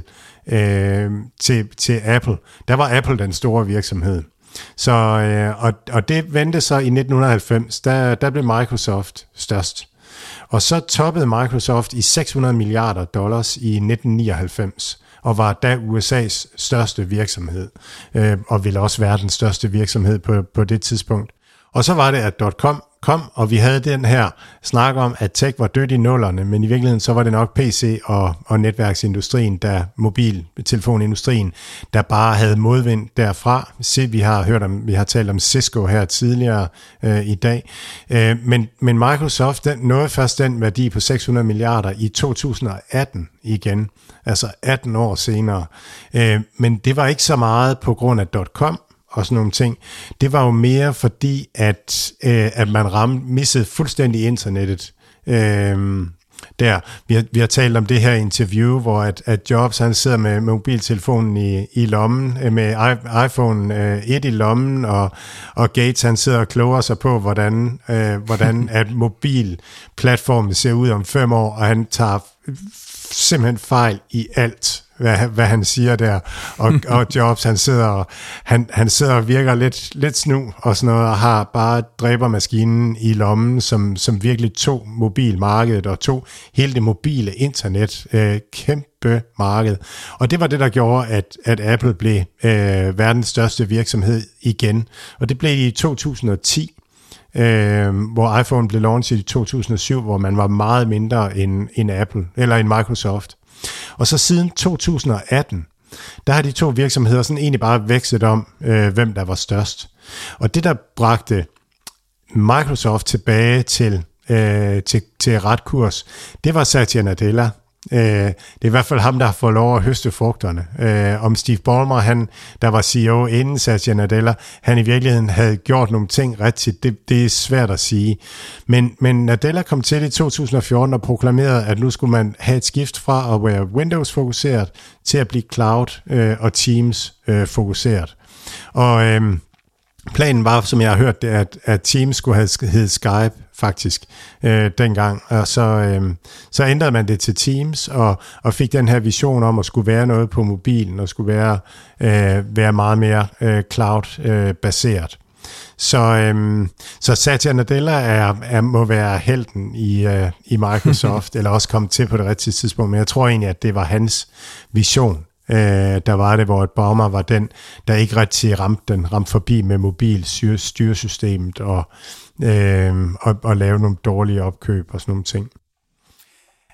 øh, til, til Apple, der var Apple den store virksomhed. Så, øh, og, og det vendte så i nitten halvfems, der, der blev Microsoft størst. Og så toppede Microsoft i seks hundrede milliarder dollars i nitten nioghalvfems. Og var da U S A's største virksomhed, øh, og ville også være den største virksomhed på, på det tidspunkt. Og så var det, at .com kom, og vi havde den her snak om, at tech var dødt i nullerne, men i virkeligheden så var det nok P C og, og netværksindustrien, der mobiltelefonindustrien, der bare havde modvind derfra. Se, vi har hørt om, vi har talt om Cisco her tidligere øh, i dag, øh, men, men Microsoft den, nåede først den værdi på seks hundrede milliarder i to tusind atten igen, altså atten år senere. Øh, men det var ikke så meget på grund af .com, og sådan nogle ting. Det var jo mere fordi, at, øh, at man ramte, missede fuldstændig internettet. Øh, der. Vi har, vi har talt om det her interview, hvor at, at Jobs han sidder med mobiltelefonen i, i lommen, med iPhone øh, et i lommen, og, og Gates han sidder og kloger sig på, hvordan, øh, hvordan at mobilplatformen ser ud om fem år, og han tager simpelthen fejl i alt, hvad, hvad han siger der, og, og Jobs, han sidder, han, han sidder og virker lidt, lidt snu og sådan noget, og har bare dræbermaskinen i lommen, som, som virkelig tog mobilmarkedet, og tog hele det mobile internet, øh, kæmpe marked. Og det var det, der gjorde, at, at Apple blev øh, verdens største virksomhed igen, og det blev i to tusind og ti, Øh, hvor iPhone blev launchet i to tusind og syv, hvor man var meget mindre end, end Apple, eller end Microsoft. Og så siden to tusind og atten, der har de to virksomheder sådan egentlig bare vækstet om, øh, hvem der var størst. Og det, der bragte Microsoft tilbage til, øh, til, til ret kurs, det var Satya Nadella. Øh, det er i hvert fald ham, der har fået lov at høste frugterne. Øh, om Steve Ballmer, han, der var C E O inden Satya Nadella, han i virkeligheden havde gjort nogle ting rigtigt, det, det er svært at sige. Men, men Nadella kom til i to tusind og fjorten og proklamerede, at nu skulle man have et skift fra at være Windows-fokuseret til at blive Cloud øh, og Teams-fokuseret. Og øh, planen var, som jeg har hørt, det, at, at Teams skulle have hedde Skype, faktisk, øh, dengang. Og så, øh, så ændrede man det til Teams, og, og fik den her vision om at skulle være noget på mobilen, og skulle være, øh, være meget mere øh, cloud-baseret. Øh, så, øh, så Satya Nadella er, er, må være helten i, øh, i Microsoft, eller også kommet til på det rigtige tidspunkt, men jeg tror egentlig, at det var hans vision. Øh, der var det, hvor et Ballmer var den, der ikke rigtig ramte den, ramte forbi med mobil styresystemet, og Øh, og, og lave nogle dårlige opkøb og sådan nogle ting.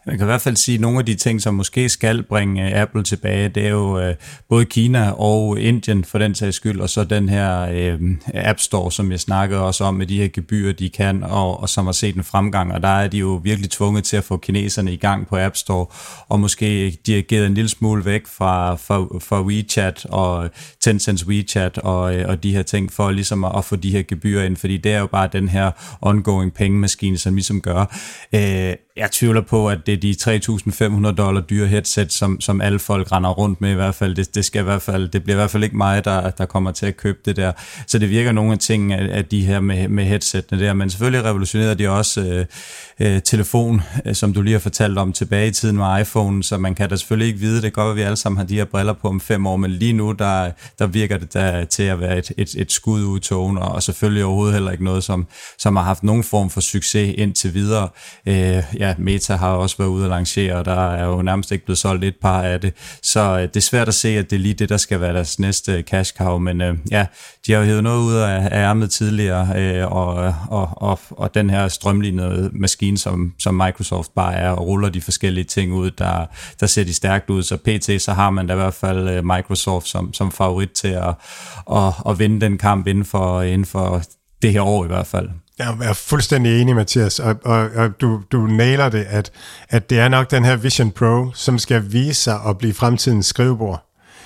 Man kan i hvert fald sige, at nogle af de ting, som måske skal bringe Apple tilbage, det er jo øh, både Kina og Indien for den sags skyld, og så den her øh, App Store, som jeg snakkede også om, med de her gebyrer, de kan, og, og som har set en fremgang, og der er de jo virkelig tvunget til at få kineserne i gang på App Store, og måske dirigeret en lille smule væk fra, fra, fra WeChat og Tencent's WeChat og, og de her ting, for ligesom at, at få de her gebyrer ind, fordi det er jo bare den her ongoing pengemaskine, som ligesom gør. Øh, jeg tvivler på, at det er de tre tusind fem hundrede dollar dyre headset, som, som alle folk render rundt med i hvert fald. Det, det, skal i hvert fald, det bliver i hvert fald ikke mig, der, der kommer til at købe det der. Så det virker nogle af ting af, af de her med, med headsetene der. Men selvfølgelig revolutionerede de også øh, øh, telefon, øh, som du lige har fortalt om tilbage i tiden med iPhone, så man kan da selvfølgelig ikke vide. Det går, at vi alle sammen har de her briller på om fem år, men lige nu, der, der virker det der til at være et, et, et skud ud i togen, og selvfølgelig overhovedet heller ikke noget, som, som har haft nogen form for succes indtil videre. Øh, ja, Meta har også været ude at lancere, og der er jo nærmest ikke blevet solgt et par af det. Så øh, det er svært at se, at det er lige det, der skal være deres næste cash cow, men øh, ja, de har jo hævet noget ud af ærmet tidligere, øh, og, og, og, og den her strømlignede maskine, som, som Microsoft bare er, og ruller de forskellige ting ud, der, der ser de stærkt ud. Så pt. Så har man da i hvert fald øh, Microsoft som, som favorit til at, at, at vinde den kamp inden for, inden for det her år i hvert fald. Jeg er fuldstændig enig, Mathias, og, og, og du, du nailer det, at, at det er nok den her Vision Pro, som skal vise sig at blive fremtidens skrivebord.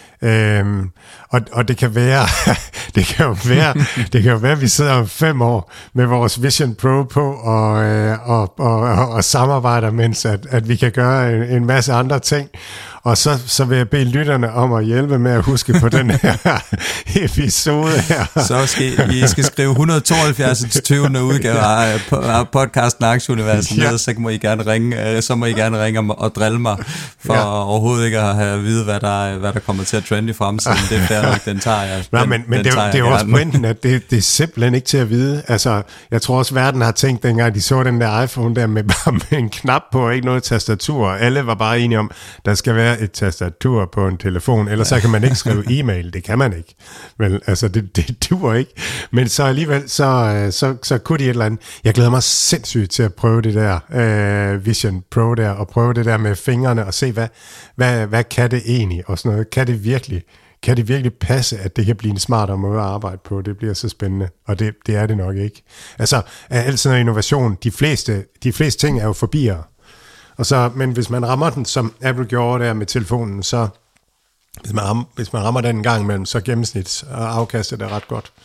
Øhm, og, og det kan være, det kan jo være, det kan jo være, at vi sidder om fem år med vores Vision Pro på og, øh, og, og, og, og samarbejder, mens at, at vi kan gøre en, en masse andre ting. Og så, så vil jeg bede lytterne om at hjælpe med at huske på den her episode her. Så skal I skal skrive et hundrede og tooghalvfjerds til tyvende udgave af podcasten Aktieuniverset ja. Ned, så må I gerne ringe, så må I gerne ringe og, og drille mig, for ja. Overhovedet ikke at have at vide, hvad der, hvad der kommer til at trende i fremtiden. Det er fair nok, den tager jeg. Den, Nej, men, men det, det er jo også pointen, at det, det er simpelthen ikke til at vide. Altså, jeg tror også, verden har tænkt, dengang de så den der iPhone der med, med en knap på og ikke noget tastatur. Alle var bare enige om, der skal være et tastatur på en telefon, ellers ja. Så kan man ikke skrive e-mail, det kan man ikke. Vel, altså, det, det duer ikke. Men så alligevel, så, så, så kunne de et eller andet. Jeg glæder mig sindssygt til at prøve det der uh, Vision Pro der, og prøve det der med fingrene, og se, hvad, hvad, hvad kan det egentlig, og sådan noget. Kan det virkelig, kan det virkelig passe, at det kan blive en smartere måde at arbejde på? Det bliver så spændende, og det, det er det nok ikke. Altså, alt sådan noget innovation, de fleste, de fleste ting er jo forbiere. Og så, men hvis man rammer den, som Apple gjorde der med telefonen, så hvis man rammer, hvis man rammer den en gang imellem, så gennemsnit og afkastet er ret godt.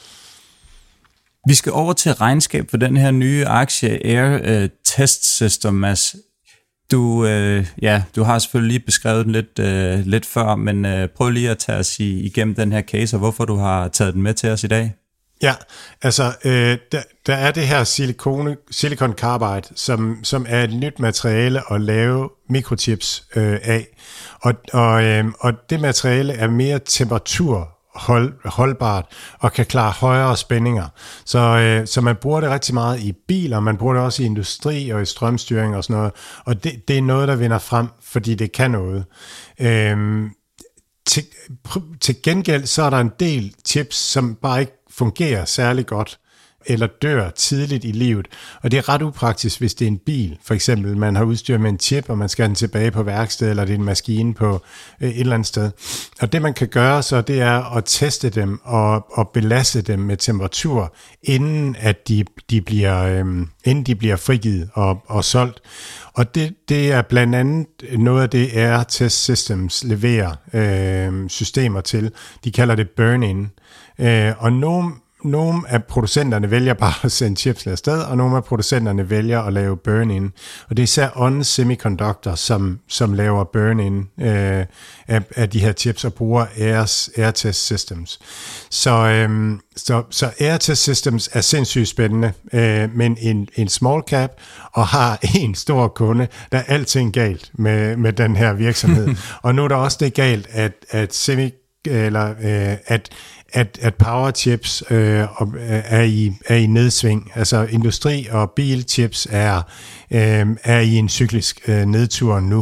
Vi skal over til regnskab for den her nye aktie Air uh, Test System, Mads. Du, uh, ja, du har selvfølgelig lige beskrevet den lidt, uh, lidt før, men uh, prøv lige at tage os igennem den her case, og hvorfor du har taget den med til os i dag. Ja, altså øh, der, der er det her silikone, silicon carbide, som, som er et nyt materiale at lave mikrochips øh, af. Og, og, øh, og det materiale er mere temperaturhold, holdbart og kan klare højere spændinger. Så, øh, så man bruger det rigtig meget i biler, man bruger det også i industri og i strømstyring og sådan noget. Og det, det er noget, der vinder frem, fordi det kan noget. Øh, til, til gengæld så er der en del chips, som bare ikke fungerer særlig godt, eller dør tidligt i livet. Og det er ret upraktisk, hvis det er en bil. For eksempel, man har udstyr med en chip, og man skal have den tilbage på værksted, eller det er en maskine på øh, et eller andet sted. Og det, man kan gøre så, det er at teste dem og, og belaste dem med temperatur, inden at de, de bliver, øh, inden de bliver frigivet og, og solgt. Og det, det er blandt andet noget af det, Air Test Systems leverer øh, systemer til. De kalder det burn-in. Øh, og nogle Nogle af producenterne vælger bare at sende chips afsted, og nogle af producenterne vælger at lave burn-in. Og det er især On Semiconductor, som, som laver burn-in øh, af, af de her chips og bruger Airs, Air Test Systems. Så, øh, så, så Air Test Systems er sindssygt spændende, øh, men en, en small cap, og har en stor kunde, der er alting galt med, med den her virksomhed. Og nu er der også det galt, at, at Semi, eller øh, at at, at powerchips øh, er, i, er i nedsving. Altså industri- og bilchips er, øh, er i en cyklisk øh, nedtur nu.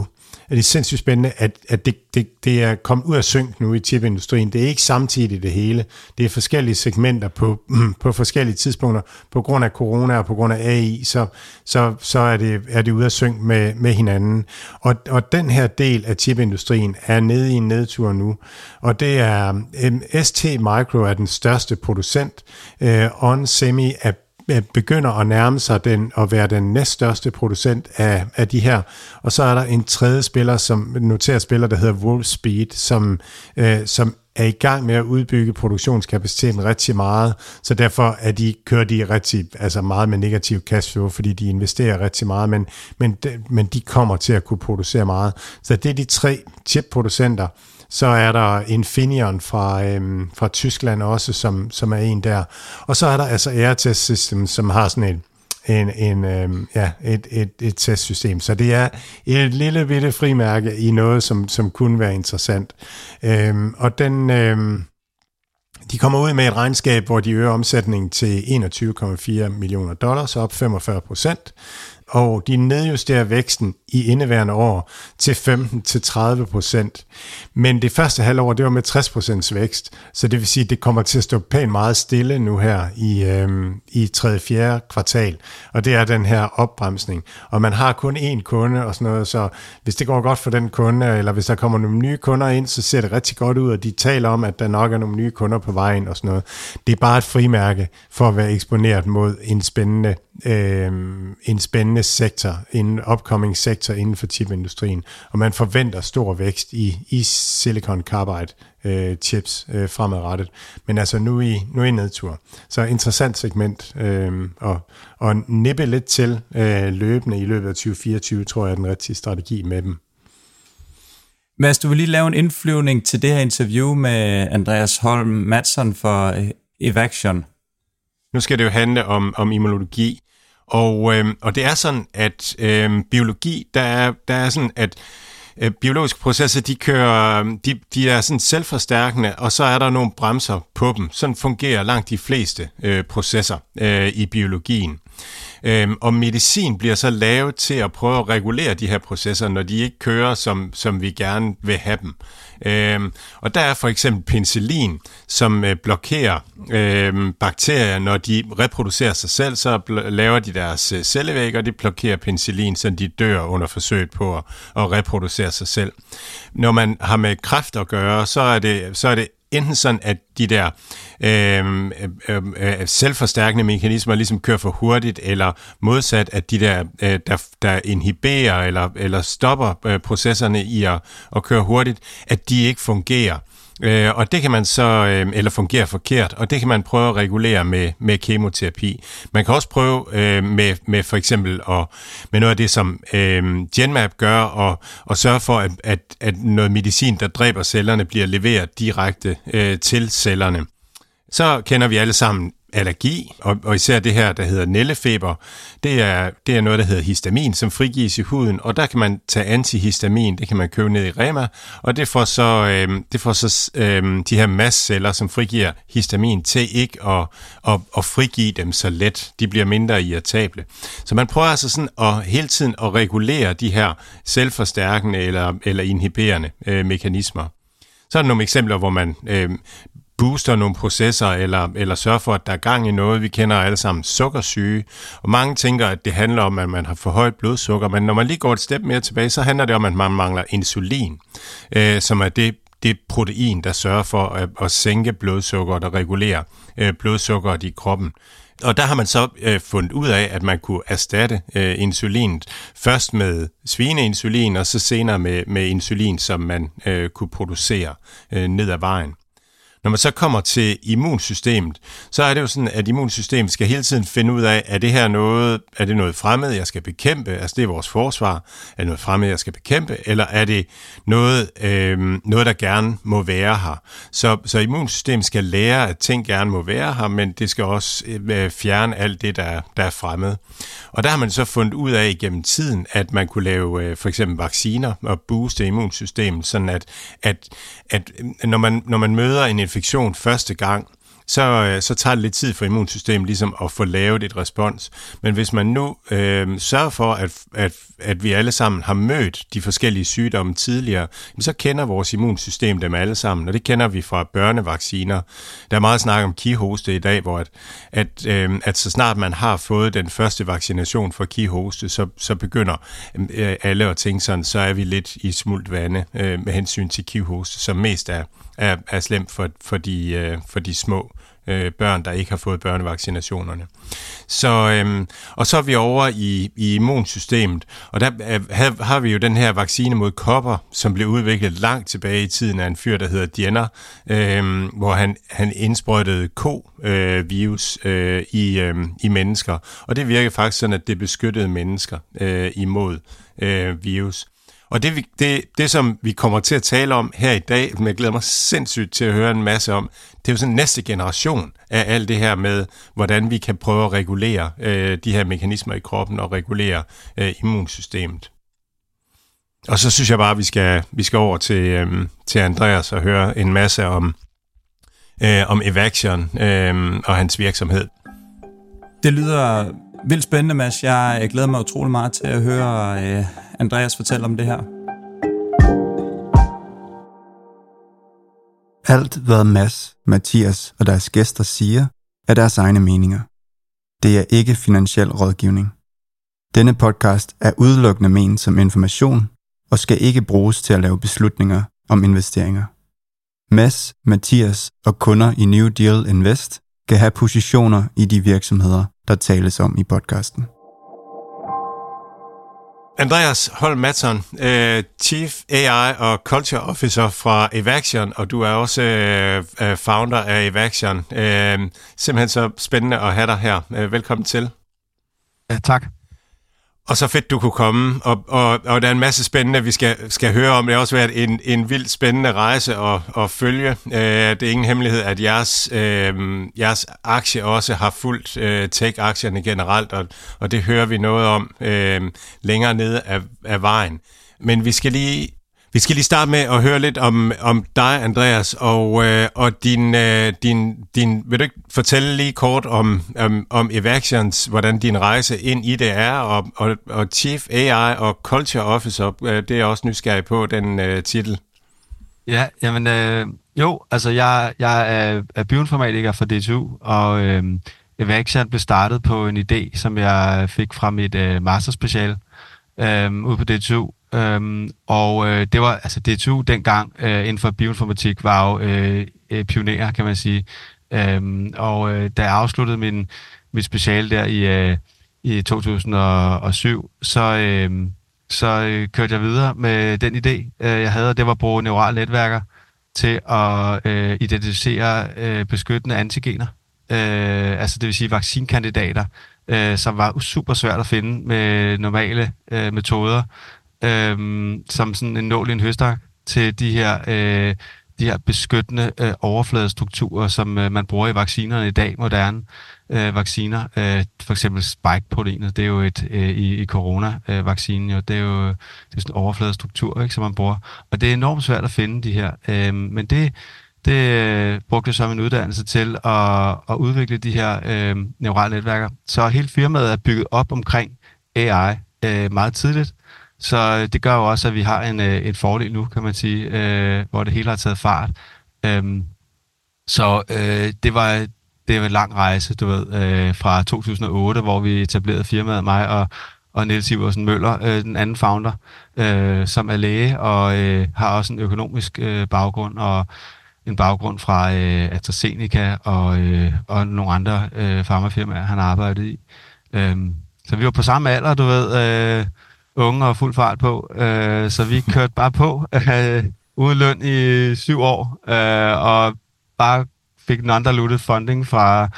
at det er sindssygt spændende, at, at det, det, det er kommet ud af synk nu i chipindustrien. Det er ikke samtidig det hele. Det er forskellige segmenter på, på forskellige tidspunkter. På grund af corona og på grund af A I, så, så, så er, det, er det ude af synk med, med hinanden. Og, og den her del af chipindustrien er nede i en nedtur nu. Og det er, um, S T Micro er den største producent. Uh, On Semi er begynder at nærme sig den og være den næststørste producent af, af de her. Og så er der en tredje spiller, som noterer spiller, der hedder Wolfspeed, som, øh, som er i gang med at udbygge produktionskapaciteten rigtig meget, så derfor er de, kører de rigtig, altså meget med negativ cashflow, fordi de investerer rigtig meget, men, men, de, men de kommer til at kunne producere meget. Så det er de tre chipproducenter. Så er der Infineon fra, øhm, fra Tyskland også, som, som er en der. Og så er der altså Aerotest Systems, som har sådan en, en, en, øhm, ja, et, et, et testsystem. Så det er et lille bitte frimærke i noget, som, som kunne være interessant. Øhm, og den... Øhm, de kommer ud med et regnskab, hvor de øger omsætningen til enogtyve komma fire millioner dollars, så op femogfyrre procent. Og de nedjusterer væksten i indeværende år til femten til tredive procent. Men det første halvår, det var med tres procent vækst, så det vil sige, at det kommer til at stå pænt meget stille nu her i, øhm, i tredje fjerde kvartal. Og det er den her opbremsning. Og man har kun én kunde og sådan noget, så hvis det går godt for den kunde, eller hvis der kommer nogle nye kunder ind, så ser det rigtig godt ud, og de taler om, at der nok er nogle nye kunder på vejen og sådan noget. Det er bare et frimærke for at være eksponeret mod en spændende Øh, en spændende sektor, en upcoming sektor inden for chipindustrien, og man forventer stor vækst i, i silicon carbide øh, chips øh, fremadrettet, men altså nu i, nu i nedtur. Så interessant segment, øh, og, og nippe lidt til øh, løbende i løbet af tyve fireogtyve, tror jeg er den rigtige strategi med dem. Mads, du vil lige lave en indflyvning til det her interview med Andreas Holm Madsen for Evaxion. Nu skal det jo handle om, om immunologi, og, øh, og det er sådan, at øh, biologi, der er, der er sådan, at øh, biologiske processer, de kører, de, de er sådan selvforstærkende, og så er der nogle bremser på dem. Sådan fungerer langt de fleste øh, processer øh, i biologien. Øhm, og medicin bliver så lavet til at prøve at regulere de her processer, når de ikke kører, som, som vi gerne vil have dem. Øhm, og der er for eksempel penicillin, som øh, blokerer øh, bakterier, når de reproducerer sig selv, så bl- laver de deres øh, cellevæg, og de blokerer penicillin, så de dør under forsøget på at, at reproducere sig selv. Når man har med kræft at gøre, så er det, så er det enten sådan, at de der øh, øh, øh, selvforstærkende mekanismer ligesom kører for hurtigt, eller modsat, at de der, øh, der, der inhiberer eller, eller stopper øh, processerne i at, at køre hurtigt, at de ikke fungerer. Øh, og det kan man så, øh, eller fungerer forkert, og det kan man prøve at regulere med, med kemoterapi. Man kan også prøve øh, med, med for eksempel at, med noget af det, som øh, Genmab gør, og, og sørge for, at, at, at noget medicin, der dræber cellerne, bliver leveret direkte øh, til cellerne. Så kender vi alle sammen allergi, og, og især det her, der hedder nældefeber, det er, det er noget, der hedder histamin, som frigives i huden, og der kan man tage antihistamin, det kan man købe ned i Rema, og det får så, øh, det får så øh, de her mastceller, som frigiver histamin, til ikke at, at, at frigive dem så let. De bliver mindre irritable. Så man prøver altså sådan at hele tiden at regulere de her selvforstærkende eller, eller inhiberende øh, mekanismer. Så er der nogle eksempler, hvor man øh, booster nogle processer, eller, eller sørger for, at der er gang i noget. Vi kender alle sammen sukkersyge, og mange tænker, at det handler om, at man har for højt blodsukker, men når man lige går et step mere tilbage, så handler det om, at man mangler insulin, øh, som er det, det protein, der sørger for at, at sænke blodsukkeret og regulere øh, blodsukkeret i kroppen. Og der har man så øh, fundet ud af, at man kunne erstatte øh, insulinet først med svineinsulin, og så senere med, med insulin, som man øh, kunne producere øh, ned ad vejen. Når man så kommer til immunsystemet, så er det jo sådan, at immunsystemet skal hele tiden finde ud af, er det her noget, er det noget fremmed, jeg skal bekæmpe? Altså det er vores forsvar. Er det noget fremmed, jeg skal bekæmpe? Eller er det noget, øh, noget der gerne må være her? Så, så immunsystemet skal lære, at ting gerne må være her, men det skal også øh, fjerne alt det, der, der er fremmed. Og der har man så fundet ud af igennem tiden, at man kunne lave øh, for eksempel vacciner og booste immunsystemet, sådan at, at, at når, man, når man møder en infektion første gang, så, så tager det lidt tid for immunsystemet ligesom at få lavet et respons. Men hvis man nu øh, sørger for, at, at, at vi alle sammen har mødt de forskellige sygdomme tidligere, så kender vores immunsystem dem alle sammen, og det kender vi fra børnevacciner. Der er meget snak om kihoste i dag, hvor at, at, øh, at så snart man har fået den første vaccination for kihoste, så, så begynder øh, alle at tænke sådan, så er vi lidt i smult vande øh, med hensyn til kihoste, som mest er, er, er slemt for, for, de, øh, for de små øh, børn, der ikke har fået børnevaccinationerne. Så, øh, og så er vi over i, i immunsystemet, og der øh, har vi jo den her vaccine mod kopper, som blev udviklet langt tilbage i tiden af en fyr, der hedder Jenner, øh, hvor han, han indsprøjtede ko-virus øh, i, øh, i mennesker, og det virker faktisk sådan, at det beskyttede mennesker øh, imod øh, virus. Og det, det, det, som vi kommer til at tale om her i dag, som jeg glæder mig sindssygt til at høre en masse om, det er jo sådan næste generation af alt det her med, hvordan vi kan prøve at regulere øh, de her mekanismer i kroppen og regulere øh, immunsystemet. Og så synes jeg bare, at vi skal, vi skal over til, øh, til Andreas og høre en masse om, øh, om Evaxion øh, og hans virksomhed. Det lyder vildt spændende, Mads. Jeg glæder mig utrolig meget til at høre øh, Andreas fortælle om det her. Alt, hvad Mads, Mathias og deres gæster siger, er deres egne meninger. Det er ikke finansiel rådgivning. Denne podcast er udelukkende ment som information og skal ikke bruges til at lave beslutninger om investeringer. Mads, Mathias og kunder i New Deal Invest kan have positioner i de virksomheder, der tales om i podcasten. Andreas Holm Mattsson, uh, Chief A I og Culture Officer fra Evaxion, og du er også uh, founder af Evaxion. Uh, simpelthen så spændende at have dig her. Uh, velkommen til. Ja, tak. Og så fedt, du kunne komme, og, og, og der er en masse spændende, vi skal, skal høre om. Det har også været en, en vildt spændende rejse at, at følge. Uh, det er ingen hemmelighed, at jeres, uh, jeres aktie også har fulgt uh, tech-aktierne generelt, og, og det hører vi noget om uh, længere nede af, af vejen. Men vi skal lige... Vi skal lige starte med at høre lidt om, om dig, Andreas, og, øh, og din, øh, din, din... Vil du ikke fortælle lige kort om, om, om Evaxions, hvordan din rejse ind i det er, og, og, og Chief A I og Culture Officer, øh, det er jeg også nysgerrig på, den øh, titel. Ja, jamen øh, jo, altså jeg, jeg er, er bioinformatiker fra D T U, og øh, Evaxion blev startet på en idé, som jeg fik fra mit øh, masterspeciale øh, ude på D T U. Øhm, og øh, det var, altså D T U dengang øh, inden for bioinformatik var jo øh, øh, pionerer, kan man sige. Øhm, og øh, da jeg afsluttede min, mit speciale der i, øh, i to tusind og syv, så, øh, så øh, kørte jeg videre med den idé, øh, jeg havde, og det var at bruge neurale netværker til at øh, identificere øh, beskyttende antigener. Øh, altså det vil sige vaccinkandidater, øh, som var super svært at finde med normale øh, metoder. Øhm, som sådan en nål i en høstak til de her, øh, de her beskyttende øh, overfladestrukturer, som øh, man bruger i vaccinerne i dag, moderne øh, vacciner. Øh, for eksempel spike-proteinet, det er jo et øh, i, i corona-vaccinen, jo, det er jo det er sådan en overfladestruktur, ikke, som man bruger. Og det er enormt svært at finde de her. Øh, men det, det øh, brugte jeg så min uddannelse til at, at udvikle de her øh, neurale netværker. Så hele firmaet er bygget op omkring A I øh, meget tidligt. Så det gør jo også, at vi har en, en fordel nu, kan man sige, øh, hvor det hele har taget fart. Øhm, så øh, det var det var en lang rejse, du ved, øh, fra to tusind og otte, hvor vi etablerede firmaet, mig og, og Niels Iversen Møller, øh, den anden founder, øh, som er læge og øh, har også en økonomisk øh, baggrund og en baggrund fra øh, AstraZeneca og, øh, og nogle andre øh, farmafirmaer, han arbejdede i. Øhm, så vi var på samme alder, du ved, øh, unge og fuld fart på, øh, så vi kørte bare på øh, uden løn i syv år, øh, og bare fik non-diluted funding fra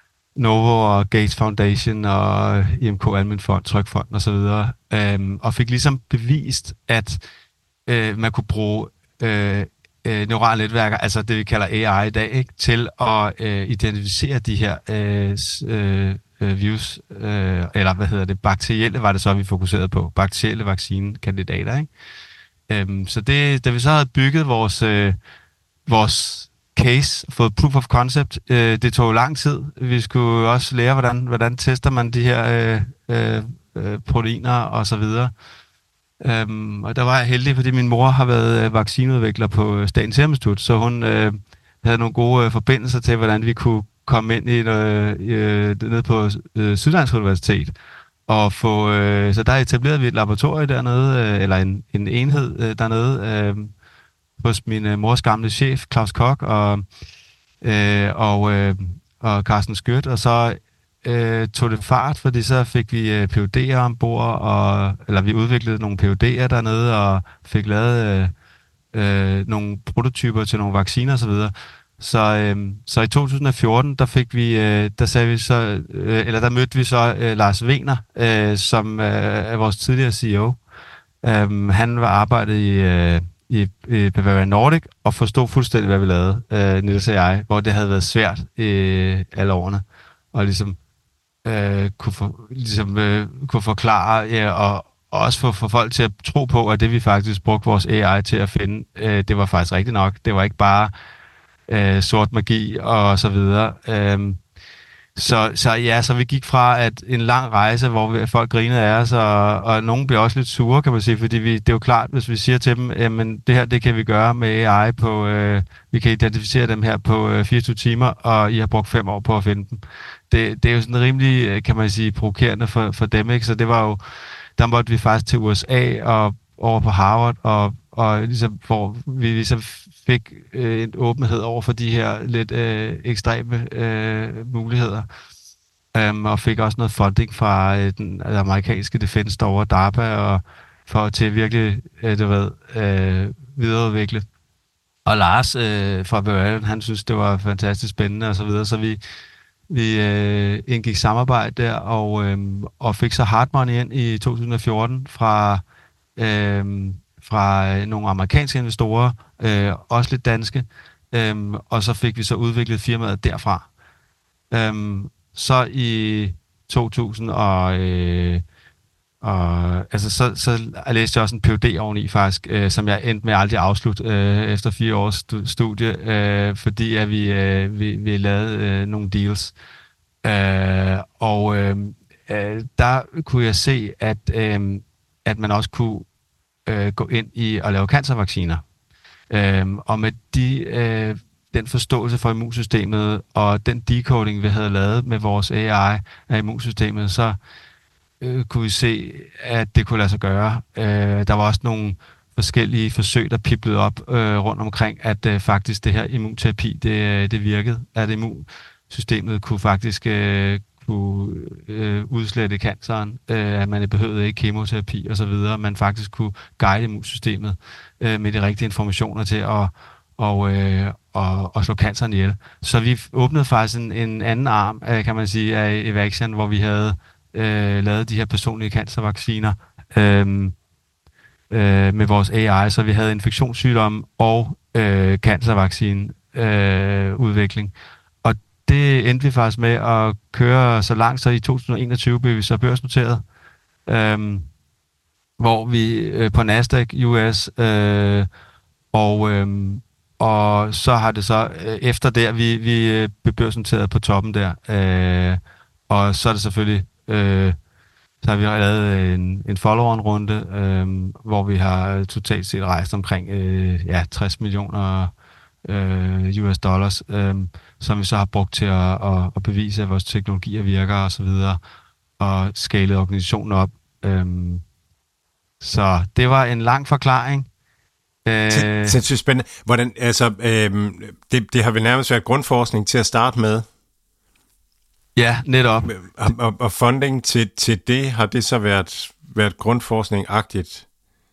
Novo og Gates Foundation og I M K Almen Fond, Trykfond og så videre, øh, og fik ligesom bevist, at øh, man kunne bruge øh, øh, neurale netværker, altså det vi kalder A I i dag, ikke, til at øh, identificere de her øh, øh, virus, øh, eller hvad hedder det, bakterielle var det så, vi fokuserede på. Bakterielle vaccinekandidater, ikke? Øhm, så det, da vi så havde bygget vores, øh, vores case, fået proof of concept. Øh, det tog lang tid. Vi skulle også lære, hvordan, hvordan tester man de her øh, øh, proteiner og så videre. Um, og der var jeg heldig, fordi min mor har været øh, vaccineudvikler på Statens Serum Institut, så hun øh, havde nogle gode øh, forbindelser til, hvordan vi kunne komme ind i øh, øh, ned på øh, Syddansk Universitet. Og få, øh, så der etablerede vi et laboratorium dernede, øh, eller en, en enhed øh, dernede, øh, hos min øh, mors gamle chef, Claus Koch, og, øh, og, øh, og Carsten Skødt, og så øh, tog det fart, fordi så fik vi øh, P H D'er ombord, og, eller vi udviklede nogle P H D'er dernede, og fik lavet øh, øh, nogle prototyper til nogle vacciner osv., Så, øh, så i to tusind og fjorten, der fik vi, øh, der sagde vi så, øh, eller der mødte vi så øh, Lars Wegener, øh, som øh, er vores tidligere C E O. Um, han var arbejdet i, øh, i, i Bavaria Nordic og forstod fuldstændig, hvad vi lavede, øh, Niels og jeg, hvor det havde været svært øh, alle årene, og ligesom øh, kunne, for, ligesom, øh, kunne forklare, ja, og også få for folk til at tro på, at det vi faktisk brugte vores A I til at finde, øh, det var faktisk rigtigt nok. Det var ikke bare Øh, sort magi og så videre. Øhm, så, så ja, så vi gik fra at en lang rejse, hvor vi, folk grinede af os, og, og nogen blev også lidt sure, kan man sige, fordi vi, det er jo klart, hvis vi siger til dem, jamen det her, det kan vi gøre med A I på, øh, vi kan identificere dem her på øh, fireogtyve timer, og I har brugt fem år på at finde dem. Det, det er jo sådan rimelig, kan man sige, provokerende for, for dem, ikke? Så det var jo, der måtte vi faktisk til U S A og over på Harvard, og, og ligesom, hvor vi ligesom fik øh, en åbenhed over for de her lidt øh, ekstreme øh, muligheder. Um, og fik også noget funding fra øh, den amerikanske defense derovre, DARPA, og for til virkelig, øh, du ved, øh, videreudvikle. Og Lars øh, fra Bavaria, han synes, det var fantastisk spændende og så videre, så vi, vi øh, indgik samarbejde der, og, øh, og fik så hard money ind i to tusind og fjorten fra øh, fra nogle amerikanske investorer, øh, også lidt danske, øh, og så fik vi så udviklet firmaet derfra. Øh, så i to tusind og, øh, og altså så, så læste jeg også en P H D oveni faktisk, øh, som jeg endte med aldrig at afslutte øh, efter fire års studie, øh, fordi at vi, øh, vi, vi lavede øh, nogle deals. Øh, og øh, øh, der kunne jeg se, at, øh, at man også kunne øh, gå ind i at lave cancervacciner. Øh, og med de, øh, den forståelse for immunsystemet og den decoding, vi havde lavet med vores A I af immunsystemet, så øh, kunne vi se, at det kunne lade sig gøre. Øh, der var også nogle forskellige forsøg, der piblede op øh, rundt omkring, at øh, faktisk det her immunterapi, det, det virkede. At immunsystemet kunne faktisk øh, kunne øh, udslette canceren, øh, at man behøvede ikke kemoterapi og så videre, man faktisk kunne guide immunsystemet øh, med de rigtige informationer til at og, øh, og, og slå canceren ihjel. Så vi åbnede faktisk en, en anden arm, øh, kan man sige, af Evaxion, hvor vi havde øh, lavet de her personlige cancervacciner øh, øh, med vores A I, så vi havde infektionssygdomme og øh, cancervaccine øh, udvikling. Og det endte vi faktisk med at køre så langt, så i to tusind og enogtyve blev vi så børsnoteret, øh, hvor vi øh, på Nasdaq U S, øh, og øh, Og så har det så, øh, efter der, vi, vi blev børsnoteret på toppen der, øh, og så er det selvfølgelig, øh, så har vi lavet en, en follow-on-runde, øh, hvor vi har totalt set rejst omkring øh, ja, tres millioner øh, U S dollars, øh, som vi så har brugt til at, at, at bevise, at vores teknologier virker og så videre, og skalet organisationen op. Øh, så det var en lang forklaring. Sindssygt spændende. Hvordan, altså, øh, det, det har vel nærmest været grundforskning til at starte med. Ja, netop. Og, og, og funding til, til det, har det så været, været grundforskning-agtigt?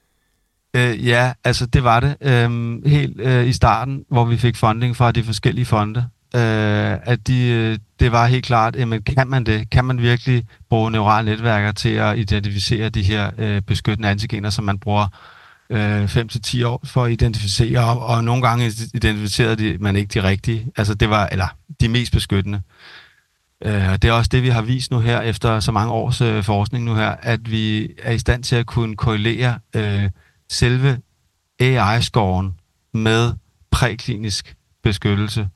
Øh, ja, altså det var det. Øh, helt øh, i starten, hvor vi fik funding fra de forskellige fonde, øh, at de, det var helt klart, jamen, kan man det? Kan man virkelig bruge neurale netværker til at identificere de her øh, beskyttende antigener, som man bruger fem til ti år for at identificere, og, og nogle gange identificerede de, man ikke de rigtige, altså det var, eller de mest beskyttende. Uh, det er også det, vi har vist nu her, efter så mange års uh, forskning nu her, at vi er i stand til at kunne korrelere uh, selve A I-scoren med præklinisk beskyttelse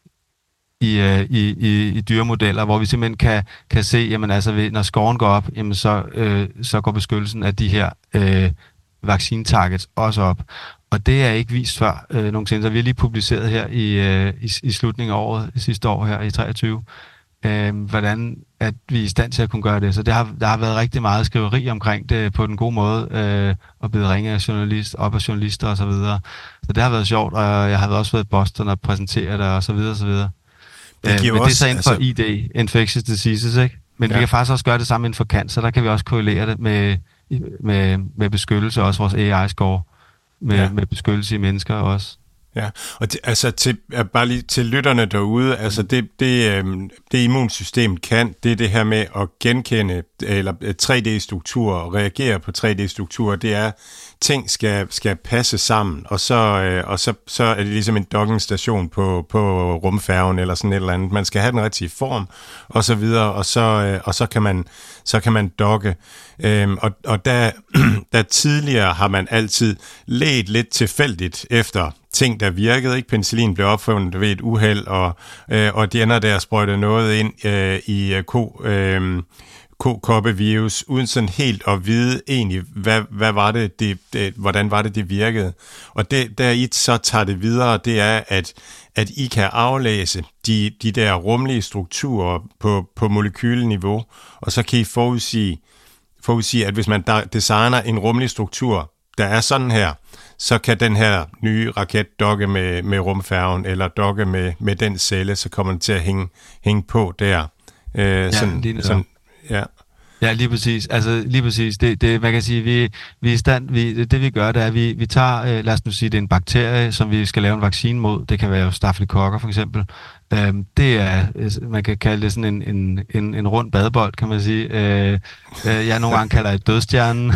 i, øh, i, i, i dyremodeller, hvor vi simpelthen kan, kan se, jamen altså, når scoren går op, jamen så, øh, så går beskyttelsen af de her øh, vaccine-targets også op. Og det er ikke vist før øh, nogensinde, så vi har lige publiceret her i, øh, i, i slutningen af året, sidste år her i treogtyve, øh, hvordan at vi er i stand til at kunne gøre det. Så det har, der har været rigtig meget skriveri omkring det på den gode måde, øh, og blevet ringet af journalist, op af journalister og så videre. Så det har været sjovt, og jeg har også været i Boston og præsenteret det og så videre og så videre. Det øh, men også, det er så inden for altså... I D, Infectious Diseases, ikke? Men ja. Vi kan faktisk også gøre det samme inden for cancer, der kan vi også korrelere det med, med, med beskyttelse, også vores A I-score, med, ja. med beskyttelse i mennesker også. Ja, og det, altså til, bare lige til lytterne derude, altså det, det, øhm, det immunsystemet kan, det er det her med at genkende eller tre D-strukturer og reagere på tre D-strukturer, det er, ting skal, skal passe sammen, og så, øh, og så, så er det ligesom en dockingstation på, på rumfærgen eller sådan et eller andet. Man skal have den rigtige form, og så videre, og så, øh, og så kan man, så kan man docke. Øhm, og og der, der tidligere har man altid ledt lidt tilfældigt efter ting, der virkede. Ikke? Penicillin blev opfundet ved et uheld, og, øh, og de ender der at sprøjte noget ind øh, i øh, ko... Øh, kokoppevirus, uden sådan helt at vide egentlig, hvad, hvad var det, det, det, hvordan var det, det virkede. Og det, der I så tager det videre, det er, at, at I kan aflæse de, de der rumlige strukturer på, på molekyleniveau, og så kan I forudsige, forudsige, at hvis man designer en rumlig struktur, der er sådan her, så kan den her nye raket dokke med, med rumfærgen, eller dokke med, med den celle, så kommer den til at hænge, hænge på der. Øh, ja, sådan, det er sådan, ja. Ja, lige præcis. Altså lige præcis. Det, det man kan sige, vi vi er stand, vi det vi gør, det er at vi vi tager, øh, lad os nu sige, det er en bakterie, som vi skal lave en vaccine mod. Det kan være stafylokokker for eksempel. Øhm, det er, man kan kalde det sådan en en en, en rund badebold, kan man sige. Øh, øh, jeg nogle gange kalder det dødstjernen.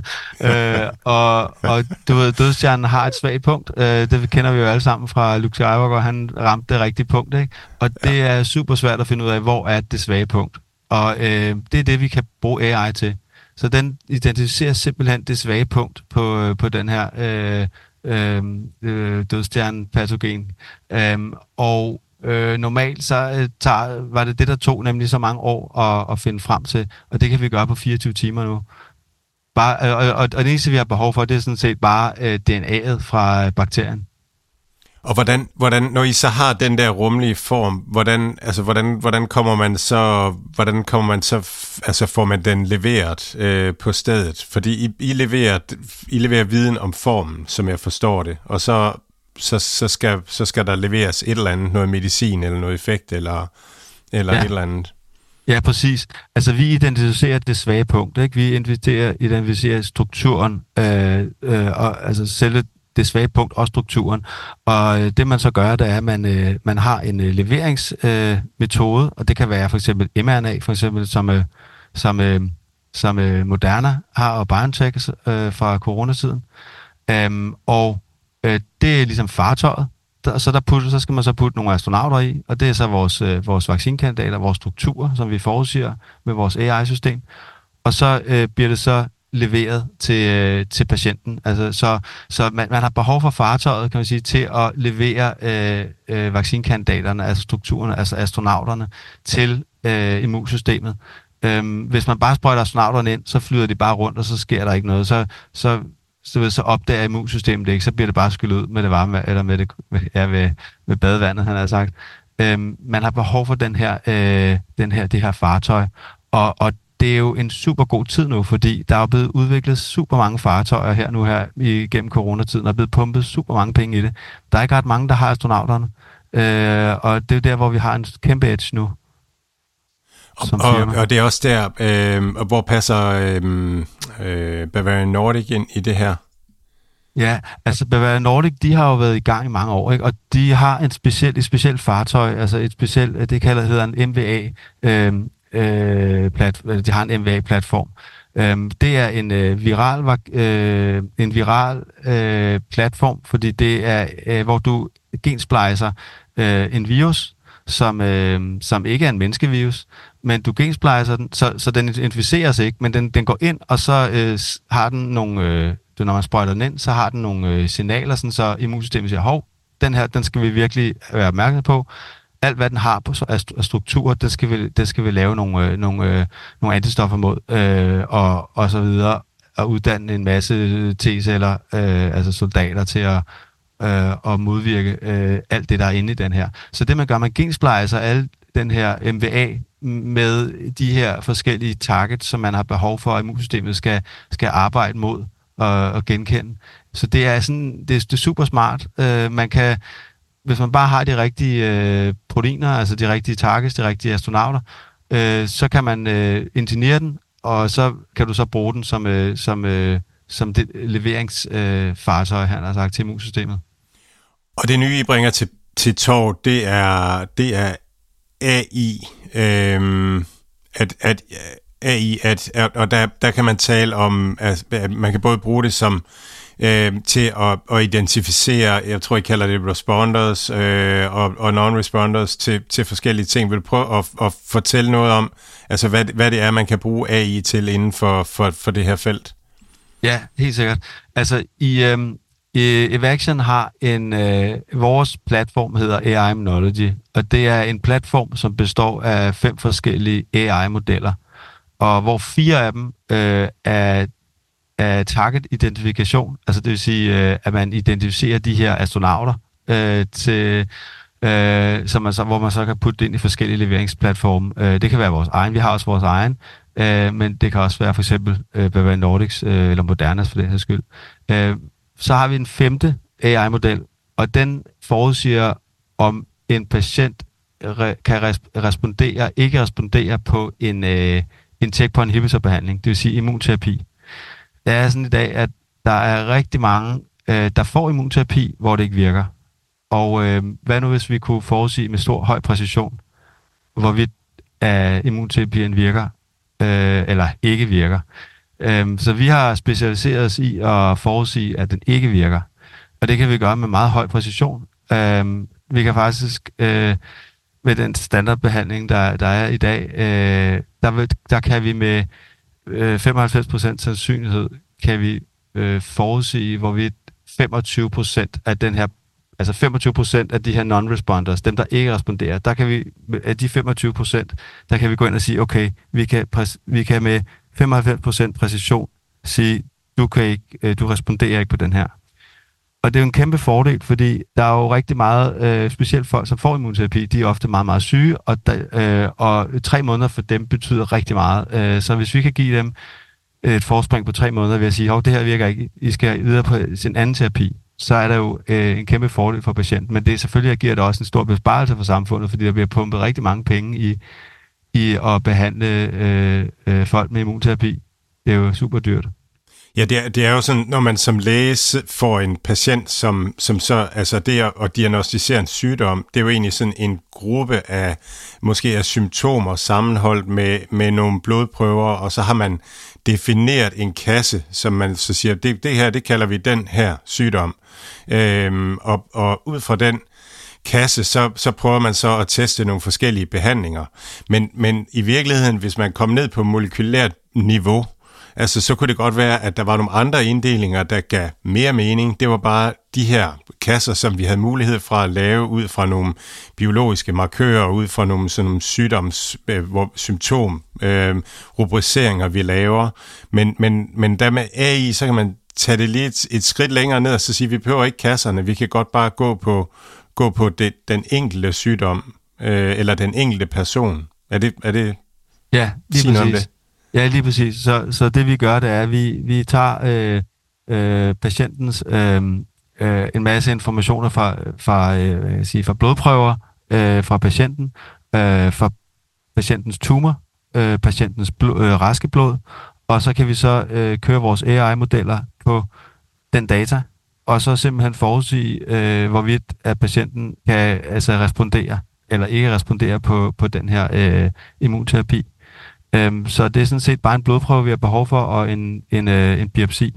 øh, og og du ved, dødstjernen har et svagt punkt. Øh, det kender vi jo alle sammen fra Luke Skywalker. Han ramte det rigtige punkt, ikke? Og det er super svært at finde ud af, hvor er det svage punkt. Og øh, det er det, vi kan bruge A I til. Så den identificerer simpelthen det svage punkt på, på den her øh, øh, dødstjerne-patogen. Øh, og øh, normalt så øh, tager, var det det, der tog nemlig så mange år at, at finde frem til. Og det kan vi gøre på fireogtyve timer nu. Bare, øh, og, og, og det eneste, vi har behov for, det er sådan set bare øh, D N A'et fra bakterien. Og hvordan, hvordan, når I så har den der rumlige form, hvordan, altså, hvordan, hvordan kommer man så, hvordan kommer man så, altså får man den leveret øh, på stedet? Fordi I, I, leverer, I leverer viden om formen, som jeg forstår det, og så, så, så, skal, så skal der leveres et eller andet, noget medicin eller noget effekt, eller, eller ja. et eller andet. Ja, præcis. Altså, vi identificerer det svage punkt, ikke? Vi identificerer, identificerer strukturen, øh, øh, og altså selve det svage punkt og strukturen. Og øh, det man så gør, det er, at man, øh, man har en øh, leveringsmetode, øh, og det kan være for eksempel mRNA, for eksempel som, øh, som, øh, som øh, Moderna har, og BioNTech øh, fra coronatiden. Øhm, og øh, det er ligesom fartøjet, der, så, der putter, så skal man så putte nogle astronauter i, og det er så vores, øh, vores vaccinekandidater, vores strukturer, som vi forudsiger med vores A I-system. Og så øh, bliver det så leveret til, øh, til patienten. Altså, så så man, man har behov for fartøjet, kan man sige, til at levere øh, øh, vaccinekandidaterne, altså strukturerne, altså astronauterne, til øh, immunsystemet. Øhm, hvis man bare sprøjter astronauterne ind, så flyder de bare rundt, og så sker der ikke noget. Så, så, så, så opdager immunsystemet det ikke, så bliver det bare skyllet ud med det varme, eller med, det, med, ja, med, med badevandet, han har sagt. Øhm, man har behov for den her, øh, den her, det her fartøj, og, og det er jo en super god tid nu, fordi der er blevet udviklet super mange fartøjer her nu her igennem coronatiden, og er blevet pumpet super mange penge i det. Der er ikke ret mange, der har astronauterne, øh, og det er der, hvor vi har en kæmpe edge nu. Og, og, og det er også der, øh, hvor passer øh, øh, Bavarian Nordic ind i det her? Ja, altså Bavarian Nordic, de har jo været i gang i mange år, ikke? Og de har en speciel, et specielt fartøj, altså et specielt, det kalder, hedder en M V A, øh, Øh, plat, de har en M V A-platform. Øhm, det er en øh, viral, øh, en viral øh, platform, fordi det er, øh, hvor du gensplicer øh, en virus, som, øh, som ikke er en menneskevirus, men du gensplicer den, så, så den inficeres ikke, men den, den går ind, og så øh, har den nogle, øh, når man sprøjter den ind, så har den nogle øh, signaler, sådan, så immunsystemet siger, hov, den her, den skal vi virkelig være opmærksom på. Alt, hvad den har på af strukturer, det skal vi, det skal vi lave nogle, øh, nogle, øh, nogle antistoffer mod, øh, og, og så videre, og uddanne en masse T-celler, øh, altså soldater, til at, øh, at modvirke øh, alt det, der er inde i den her. Så det, man gør, man gensplejser alle den her M V A med de her forskellige targets, som man har behov for, at immunsystemet skal, skal arbejde mod og, og genkende. Så det er sådan, det, det er super smart. Øh, man kan, hvis man bare har de rigtige øh, proteiner, altså de rigtige targets, de rigtige astronauter, øh, så kan man øh, engineere den, og så kan du så bruge den som, øh, som, øh, som det leveringsfartøj, øh, han har sagt, til immunsystemet. Og det nye, I bringer til, til torv, det er, det er A I, øhm, at, at A I, at, og der, der kan man tale om, at, at man kan både bruge det som øh, til at, at identificere, jeg tror, I kalder det responders øh, og, og non-responders til, til forskellige ting. Vil du prøve at, at fortælle noget om, altså hvad, hvad det er, man kan bruge A I til inden for, for, for det her felt? Ja, helt sikkert. Altså i... Øh... Evaxion har en, øh, vores platform hedder A I Immunology, og det er en platform, som består af fem forskellige A I-modeller, og hvor fire af dem øh, er, er target-identifikation, altså det vil sige, øh, at man identificerer de her astronauter, øh, til, øh, som man så, hvor man så kan putte det ind i forskellige leveringsplatforme. Øh, det kan være vores egen, vi har også vores egen, øh, men det kan også være for eksempel øh, Bavarian Nordics øh, eller Modernas for den her skyld. Øh, Så har vi en femte A I-model, og den forudsiger, om en patient re- kan res- respondere, ikke respondere på en, øh, en checkpoint inhibitor-behandling, det vil sige immunterapi. Det er sådan i dag, at der er rigtig mange, øh, der får immunterapi, hvor det ikke virker. Og øh, hvad nu, hvis vi kunne forudsige med stor høj præcision, hvorvidt øh, immunterapien virker, øh, eller ikke virker. Øhm, så vi har specialiseret os i at forudsige, at den ikke virker. Og det kan vi gøre med meget høj præcision. Øhm, vi kan faktisk, øh, med den standardbehandling, der, der er i dag, øh, der, vil, der kan vi med øh, femoghalvfems procent sandsynlighed, kan vi øh, forudsige, hvorvidt femogtyve procent af den her, altså femogtyve procent af de her non-responders, dem der ikke responderer, der kan vi, af de femogtyve procent, der kan vi gå ind og sige, okay, vi kan, præs, vi kan med femoghalvfems procent præcision sige, du, kan ikke, du responderer ikke på den her. Og det er jo en kæmpe fordel, fordi der er jo rigtig meget, øh, specielt folk, som får immunterapi, de er ofte meget, meget syge, og, der, øh, og tre måneder for dem betyder rigtig meget. Øh, så hvis vi kan give dem et forspring på tre måneder ved at sige, hov, det her virker ikke, I skal videre på sin anden terapi, så er der jo øh, en kæmpe fordel for patienten. Men det er selvfølgelig, giver det også en stor besparelse for samfundet, fordi der bliver pumpet rigtig mange penge i i at behandle øh, øh, folk med immunterapi. Det er jo super dyrt. Ja, det er, det er jo sådan, når man som læge får en patient, som, som så, altså det at, at diagnostisere en sygdom, det er jo egentlig sådan en gruppe af, måske af symptomer sammenholdt med, med nogle blodprøver, og så har man defineret en kasse, som man så siger, det, det her, det kalder vi den her sygdom. Øhm, og, og ud fra den kasse, så, så prøver man så at teste nogle forskellige behandlinger. Men, men i virkeligheden, hvis man kom ned på molekylært niveau, altså så kunne det godt være, at der var nogle andre inddelinger, der gav mere mening. Det var bare de her kasser, som vi havde mulighed for at lave ud fra nogle biologiske markører, ud fra nogle, sådan nogle sygdoms, øh, symptom, øh, rubriceringer, vi laver. Men, men, men der med A I, så kan man tage det lige et, et skridt længere ned, og så sige, vi behøver ikke kasserne, vi kan godt bare gå på gå på det, den enkelte sygdom, øh, eller den enkelte person. Er det, er det ja, lige præcis. Det? Ja, lige præcis. Så, så det vi gør, det er, at vi, vi tager øh, øh, patientens øh, øh, en masse informationer fra, fra, øh, sige, fra blodprøver, øh, fra patienten, øh, fra patientens tumor, øh, patientens blod, øh, raske blod, og så kan vi så øh, køre vores A I-modeller på den data, og så simpelthen forudsige, øh, hvorvidt at patienten kan altså respondere eller ikke respondere på, på den her øh, immunterapi. Øhm, så det er sådan set bare en blodprøve, vi har behov for, og en, en, øh, en biopsi.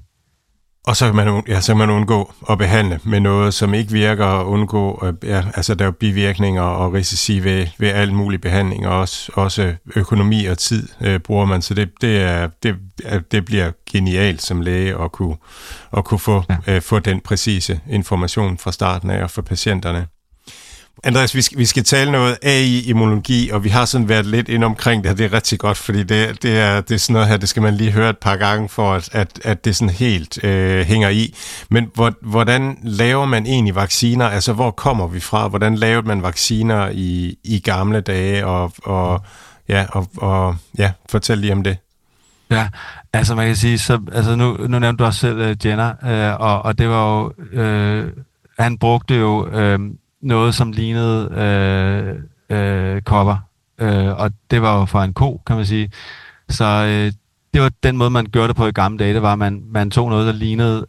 Og så kan, man, ja, så kan man undgå at behandle med noget, som ikke virker, og undgå, ja, altså der er jo bivirkninger og risici ved, ved alle mulige behandlinger, også, også økonomi og tid øh, bruger man, så det, det, er, det, det bliver genialt som læge at kunne, at kunne få, ja. øh, få den præcise information fra starten af og for patienterne. Andreas, vi skal, vi skal tale noget A I-immunologi, og vi har sådan været lidt ind omkring det, og det er rigtig godt, fordi det, det, er, det er sådan noget her, det skal man lige høre et par gange, for at, at, at det sådan helt øh, hænger i. Men hvor, hvordan laver man egentlig vacciner? Altså, hvor kommer vi fra? Hvordan lavede man vacciner i, i gamle dage? Og, og, ja, og, og ja, fortæl lige om det. Ja, altså man kan sige, så, altså nu, nu nævnte du også selv uh, Jenner, uh, og, og det var jo, uh, han brugte jo uh, noget, som lignede uh, uh, kopper, uh, og det var jo fra en ko, kan man sige. Så uh, det var den måde, man gjorde det på i gamle dage, det var, at man, man tog noget, der lignede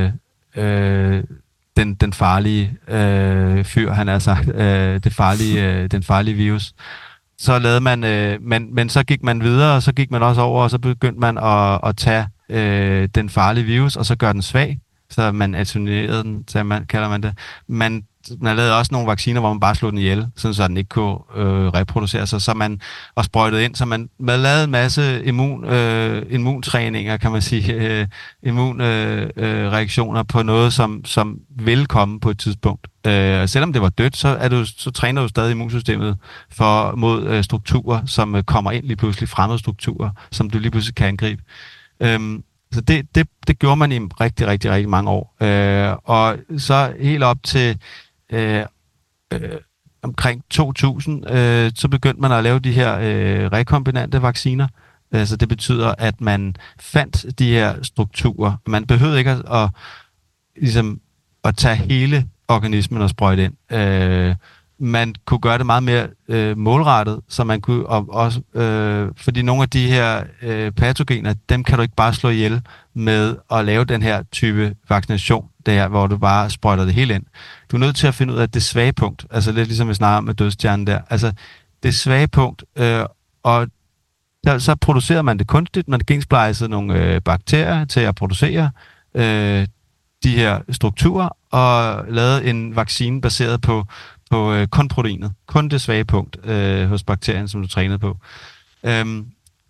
uh, uh, den, den farlige uh, fyr, han har sagt, uh, det farlige, uh, den farlige virus. Så lavede man, øh, men, men så gik man videre, og så gik man også over, og så begyndte man at, at tage øh, den farlige virus, og så gøre den svag, så man attenuerede den, så man, kalder man det. Man, man lavede også nogle vacciner, hvor man bare slog den ihjel, sådan så den ikke kunne øh, reproducere sig, så man og sprøjtede ind, så man, man lavede en masse immun, øh, immuntræninger, kan man sige, øh, immunreaktioner øh, på noget, som, som ville komme på et tidspunkt. Øh, selvom det var dødt, så, er du, så træner du stadig immunsystemet for, mod øh, strukturer, som øh, kommer ind lige pludselig, fremmede strukturer, som du lige pludselig kan angribe. Øhm, så det, det, det gjorde man i rigtig, rigtig, rigtig mange år. Øh, og så helt op til øh, øh, omkring to tusind, øh, så begyndte man at lave de her øh, rekombinante vacciner. Øh, så det betyder, at man fandt de her strukturer. Man behøvede ikke at, at, ligesom, at tage hele organismen og sprøjte ind. Øh, man kunne gøre det meget mere øh, målrettet, så man kunne og, også, øh, fordi nogle af de her øh, patogener, dem kan du ikke bare slå ihjel med at lave den her type vaccination, der hvor du bare sprøjter det hele ind. Du er nødt til at finde ud af det svage punkt, altså lidt ligesom vi snakker om med dødstjernen der, altså det svage punkt, øh, og der, så producerer man det kunstigt, man gensplejser nogle øh, bakterier til at producere øh, de her strukturer, og lavede en vaccine baseret på, på øh, kun proteinet, kun det svage punkt øh, hos bakterien, som du trænede på. Øhm,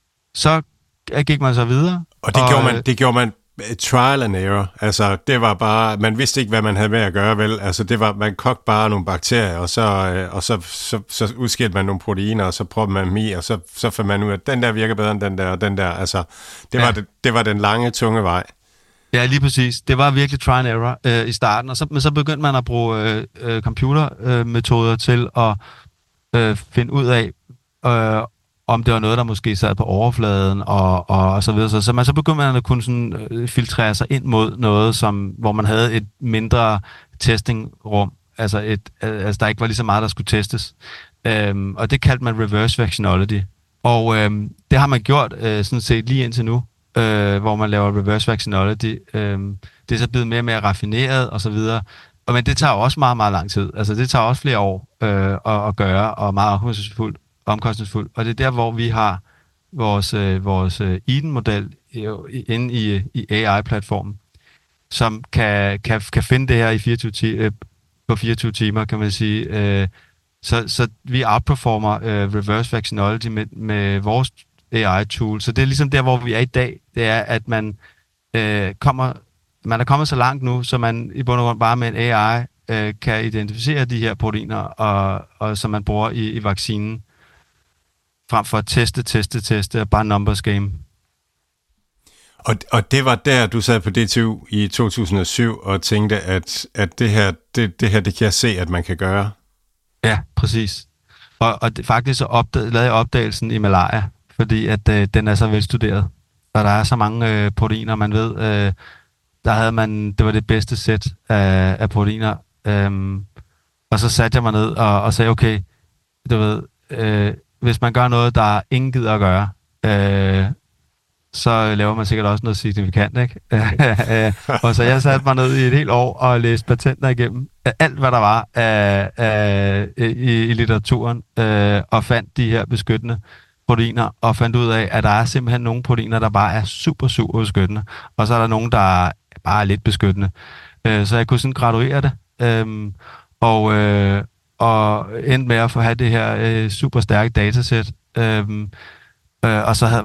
så gik man så videre. Og det, og, gjorde, man, det gjorde man trial and error. Altså, det var bare, man vidste ikke, hvad man havde med at gøre, vel? Altså, det var, man kogte bare nogle bakterier, og så, øh, og så, så, så udskilte man nogle proteiner, og så prøvede man dem i, og så, så fandt man ud af, at den der virker bedre end den der, og den der. Altså, det var, ja. det, det var den lange, tunge vej. Ja, lige præcis. Det var virkelig try and error øh, i starten, og så, men så begyndte man at bruge øh, øh, computermetoder øh, til at øh, finde ud af, øh, om det var noget, der måske sad på overfladen, og, og, og så videre. Så, så man så begyndte man at kunne sådan, øh, filtrere sig ind mod noget, som, hvor man havde et mindre testingrum, altså, et, øh, altså der ikke var lige så meget, der skulle testes. Øhm, og det kaldte man reverse vaccinology. Og øh, det har man gjort øh, sådan set lige indtil nu. Øh, hvor man laver reverse vaccinology. Øh, det er så blevet mere og mere raffineret og så videre. Og, men det tager også meget, meget lang tid. Altså det tager også flere år øh, at, at gøre, og meget omkostningsfuldt. omkostningsfuldt. Og det er der, hvor vi har vores, øh, vores øh, Eden-model inde i, i A I-platformen, som kan, kan, kan finde det her i fireogtyve ti, øh, på fireogtyve timer, kan man sige. Øh, så, så vi outperformer øh, reverse vaccinology med, med vores A I-tool. Så det er ligesom der, hvor vi er i dag. Det er, at man øh, kommer, man er kommet så langt nu, så man i bund og grund bare med en A I øh, kan identificere de her proteiner, og, og som man bruger i, i vaccinen, frem for at teste, teste, teste, bare numbers game. Og, og det var der, du sad på D T U i to tusind og syv og tænkte, at, at det, her, det, det her, det kan jeg se, at man kan gøre. Ja, præcis. Og, og det, faktisk så opdag, lavede jeg opdagelsen i malaria, fordi at øh, den er så velstuderet. Og der er så mange øh, proteiner, man ved. Øh, der havde man, det var det bedste sæt af, af proteiner. Øhm, og så satte jeg mig ned og, og sagde, okay, du ved, øh, hvis man gør noget, der ingen gider at gøre, øh, så laver man sikkert også noget signifikant, ikke? Og så jeg satte mig ned i et helt år og læste patenter igennem alt, hvad der var af, af, i, i litteraturen, øh, og fandt de her beskyttende proteiner, og fandt ud af, at der er simpelthen nogle proteiner, der bare er super, super beskyttende, og så er der nogle, der bare er lidt beskyttende. Øh, så jeg kunne sådan graduere det, øh, og, øh, og endte med at få have det her øh, super stærke datasæt, øh, øh, og så havde, var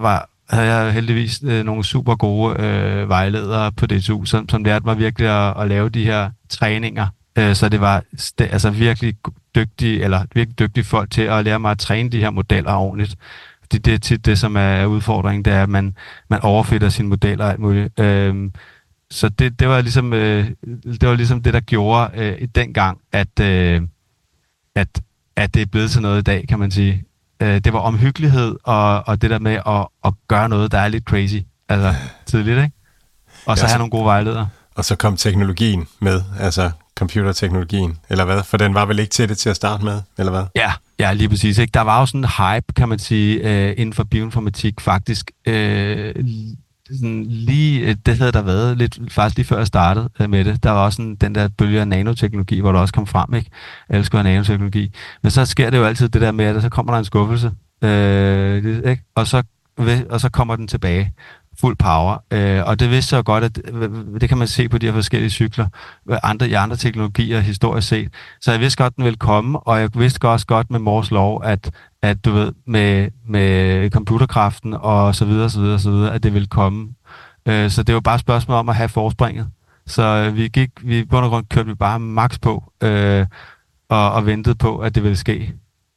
havde jeg heldigvis øh, nogle super gode øh, vejledere på D T U, som, som lærte mig virkelig at, at lave de her træninger. Øh, så det var st- altså virkelig dygtige, eller virkelig dygtige folk til at lære mig at træne de her modeller ordentligt. Det, det er tit det, som er udfordringen, det er, at man, man overfitter sine modeller og alt muligt. Øh, så det, det, var ligesom, øh, det var ligesom det, der gjorde øh, i den gang, at, øh, at, at det er blevet til noget i dag, kan man sige. Det var omhyggelighed, og, og det der med at, at gøre noget, der er lidt crazy, altså tidligt, ikke? Og så ja, have nogle gode vejledere. Og så kom teknologien med, altså computerteknologien, eller hvad? For den var vel ikke til det til at starte med, eller hvad? Ja, ja, lige præcis. Ikke? Der var jo sådan en hype, kan man sige, øh, inden for bioinformatik faktisk. Øh, sådan lige, det havde der været lidt, faktisk lige før jeg startede med det. Der var også sådan, den der bølge af nanoteknologi, hvor der også kom frem, ikke? Alle skulle have nanoteknologi. Men så sker det jo altid det der med, at så kommer der en skuffelse, øh, ikke? Og, så, og så kommer den tilbage. Fuld power. Øh, og det vidste jeg godt, at det kan man se på de her forskellige cykler, andre, i andre teknologier historisk set. Så jeg vidste godt, at den ville komme, og jeg vidste også godt med Moores lov, at, at du ved, med, med computerkraften og så videre, så videre, så videre, at det ville komme. Øh, så det var bare et spørgsmål om at have forspringet. Så vi gik, vi i bund og grund kørte vi bare max på, øh, og, og ventede på, at det ville ske.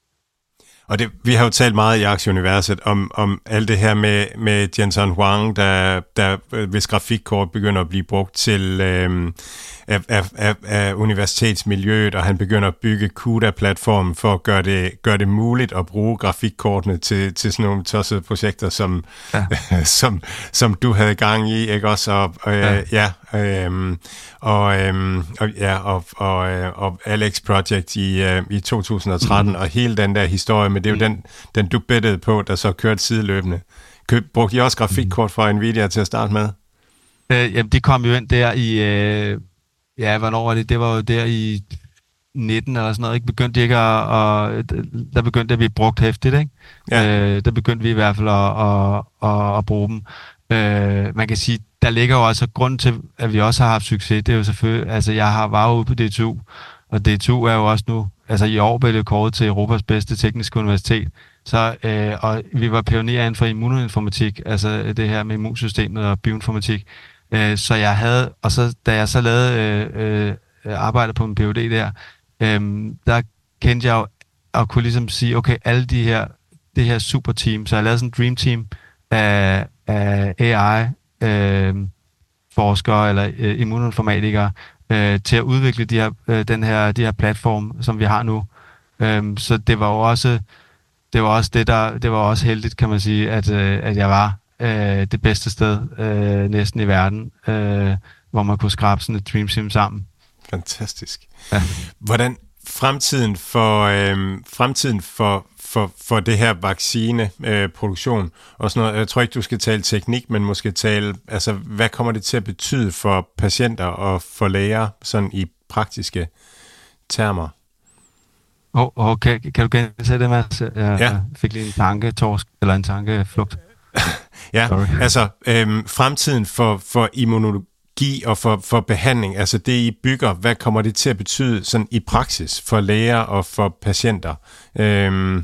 Og det, vi har jo talt meget i Aktieuniverset om, om alt det her med, med Jensen Huang, der, der hvis grafikkort begynder at blive brugt til øh, af, af, af, af universitetsmiljøet, og han begynder at bygge CUDA-platformen for at gøre det, gøre det muligt at bruge grafikkortene til, til sådan nogle tossede projekter, som, ja. som, som du havde gang i, ikke også? Og, og, ja. ja Øhm, og, øhm, og ja og, og, og Alex Project i, øh, i to tusind og tretten, mm. og hele den der historie, men det er jo mm. den, den du bettede på, der så kørte sideløbende. Køb, brugte I også grafikkort fra Nvidia til at starte med? Øh, jamen, de kom jo ind der i, øh, ja, hvornår var det? Det var jo der i nitten eller sådan noget, ikke? Begyndte de ikke at, at, der begyndte at blive brugt hæftigt, ikke? Ja. Øh, der begyndte vi i hvert fald at, at, at, at bruge dem. Øh, man kan sige, der ligger jo også grund til, at vi også har haft succes. Det er jo selvfølgelig, altså jeg har været ude på D T U, og D T U er jo også nu, altså i år blev det kåret til Europas bedste tekniske universitet. Så, øh, og vi var pionerer inden for immunoinformatik, altså det her med immunsystemet og bioinformatik. Øh, så jeg havde, og så da jeg så lavede øh, øh, arbejde på en P H D der, øh, der kendte jeg jo og kunne ligesom sige, okay, alle de her, det her super team, så jeg lavede sådan en dream team af, af A I øh, forskere eller øh, immunoinformatikere øh, til at udvikle de her, øh, den her, de her platform, som vi har nu. Øh, så det var jo også det var også det der det var også heldigt, kan man sige, at øh, at jeg var øh, det bedste sted øh, næsten i verden, øh, hvor man kunne skrabe sådan et dream team sammen. Fantastisk. Ja. Hvordan fremtiden for øh, fremtiden for For, for det her vaccineproduktion øh, og sådan noget. Jeg tror ikke, du skal tale teknik, men måske tale, altså, hvad kommer det til at betyde for patienter og for læger, sådan i praktiske termer? Oh, okay. Kan du gentage det, Mads? Jeg ja. fik lige en tanketorsk, eller en tankeflugt. ja, Sorry. altså, øhm, fremtiden for, for immunologi og for, for behandling, altså det I bygger, hvad kommer det til at betyde sådan i praksis for læger og for patienter? Øhm,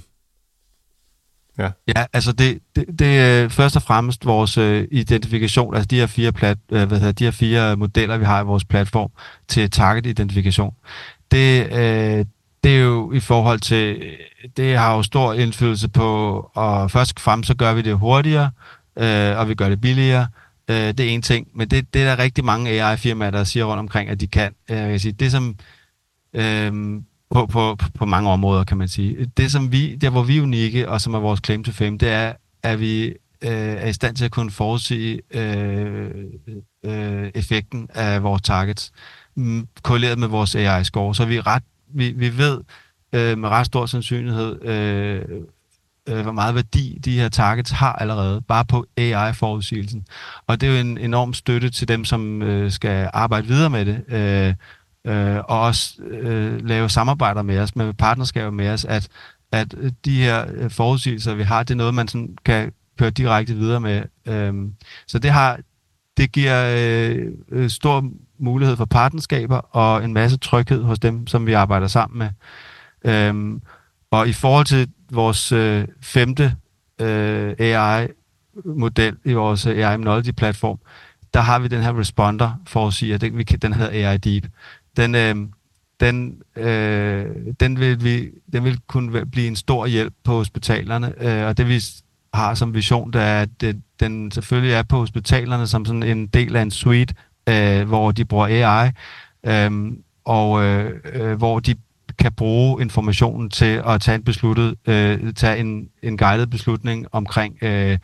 Ja. ja, altså det, det, det er først og fremmest vores øh, identifikation, altså de her fire plat, øh, hvad hedder, de her fire modeller, vi har i vores platform til target-identifikation. Det, øh, det er jo i forhold til, det har jo stor indflydelse på, og først og fremmest så gør vi det hurtigere, øh, og vi gør det billigere. Øh, det er en ting, men det, det er der rigtig mange A I-firmaer, der siger rundt omkring, at de kan. Øh, jeg kan sige, det som... Øh, På, på, på mange områder, kan man sige. Det, som vi, der hvor vi er unikke, og som er vores claim to fame, det er, at vi øh, er i stand til at kunne forudsige øh, øh, effekten af vores targets, mm, korreleret med vores A I-score. Så vi, ret, vi, vi ved øh, med ret stor sandsynlighed, øh, øh, hvor meget værdi de her targets har allerede, bare på A I-forudsigelsen. Og det er jo en enorm støtte til dem, som øh, skal arbejde videre med det, øh, Øh, og også øh, lave samarbejder med os, med partnerskaber med os, at, at de her forudsigelser, vi har, det er noget, man sådan kan køre direkte videre med. Øhm, så det har, det giver øh, stor mulighed for partnerskaber og en masse tryghed hos dem, som vi arbejder sammen med. Øhm, og i forhold til vores øh, femte øh, A I model i vores A I Immunology-platform, der har vi den her responder forudsiger, den, den hedder A I Deep. Den, øh, den, øh, den, vil vi, den vil kunne blive en stor hjælp på hospitalerne, øh, og det vi har som vision, det er, at det, den selvfølgelig er på hospitalerne som sådan en del af en suite, øh, hvor de bruger A I, øh, og øh, øh, hvor de kan bruge informationen til at tage en besluttet, øh, tage en, en guided beslutning omkring øh,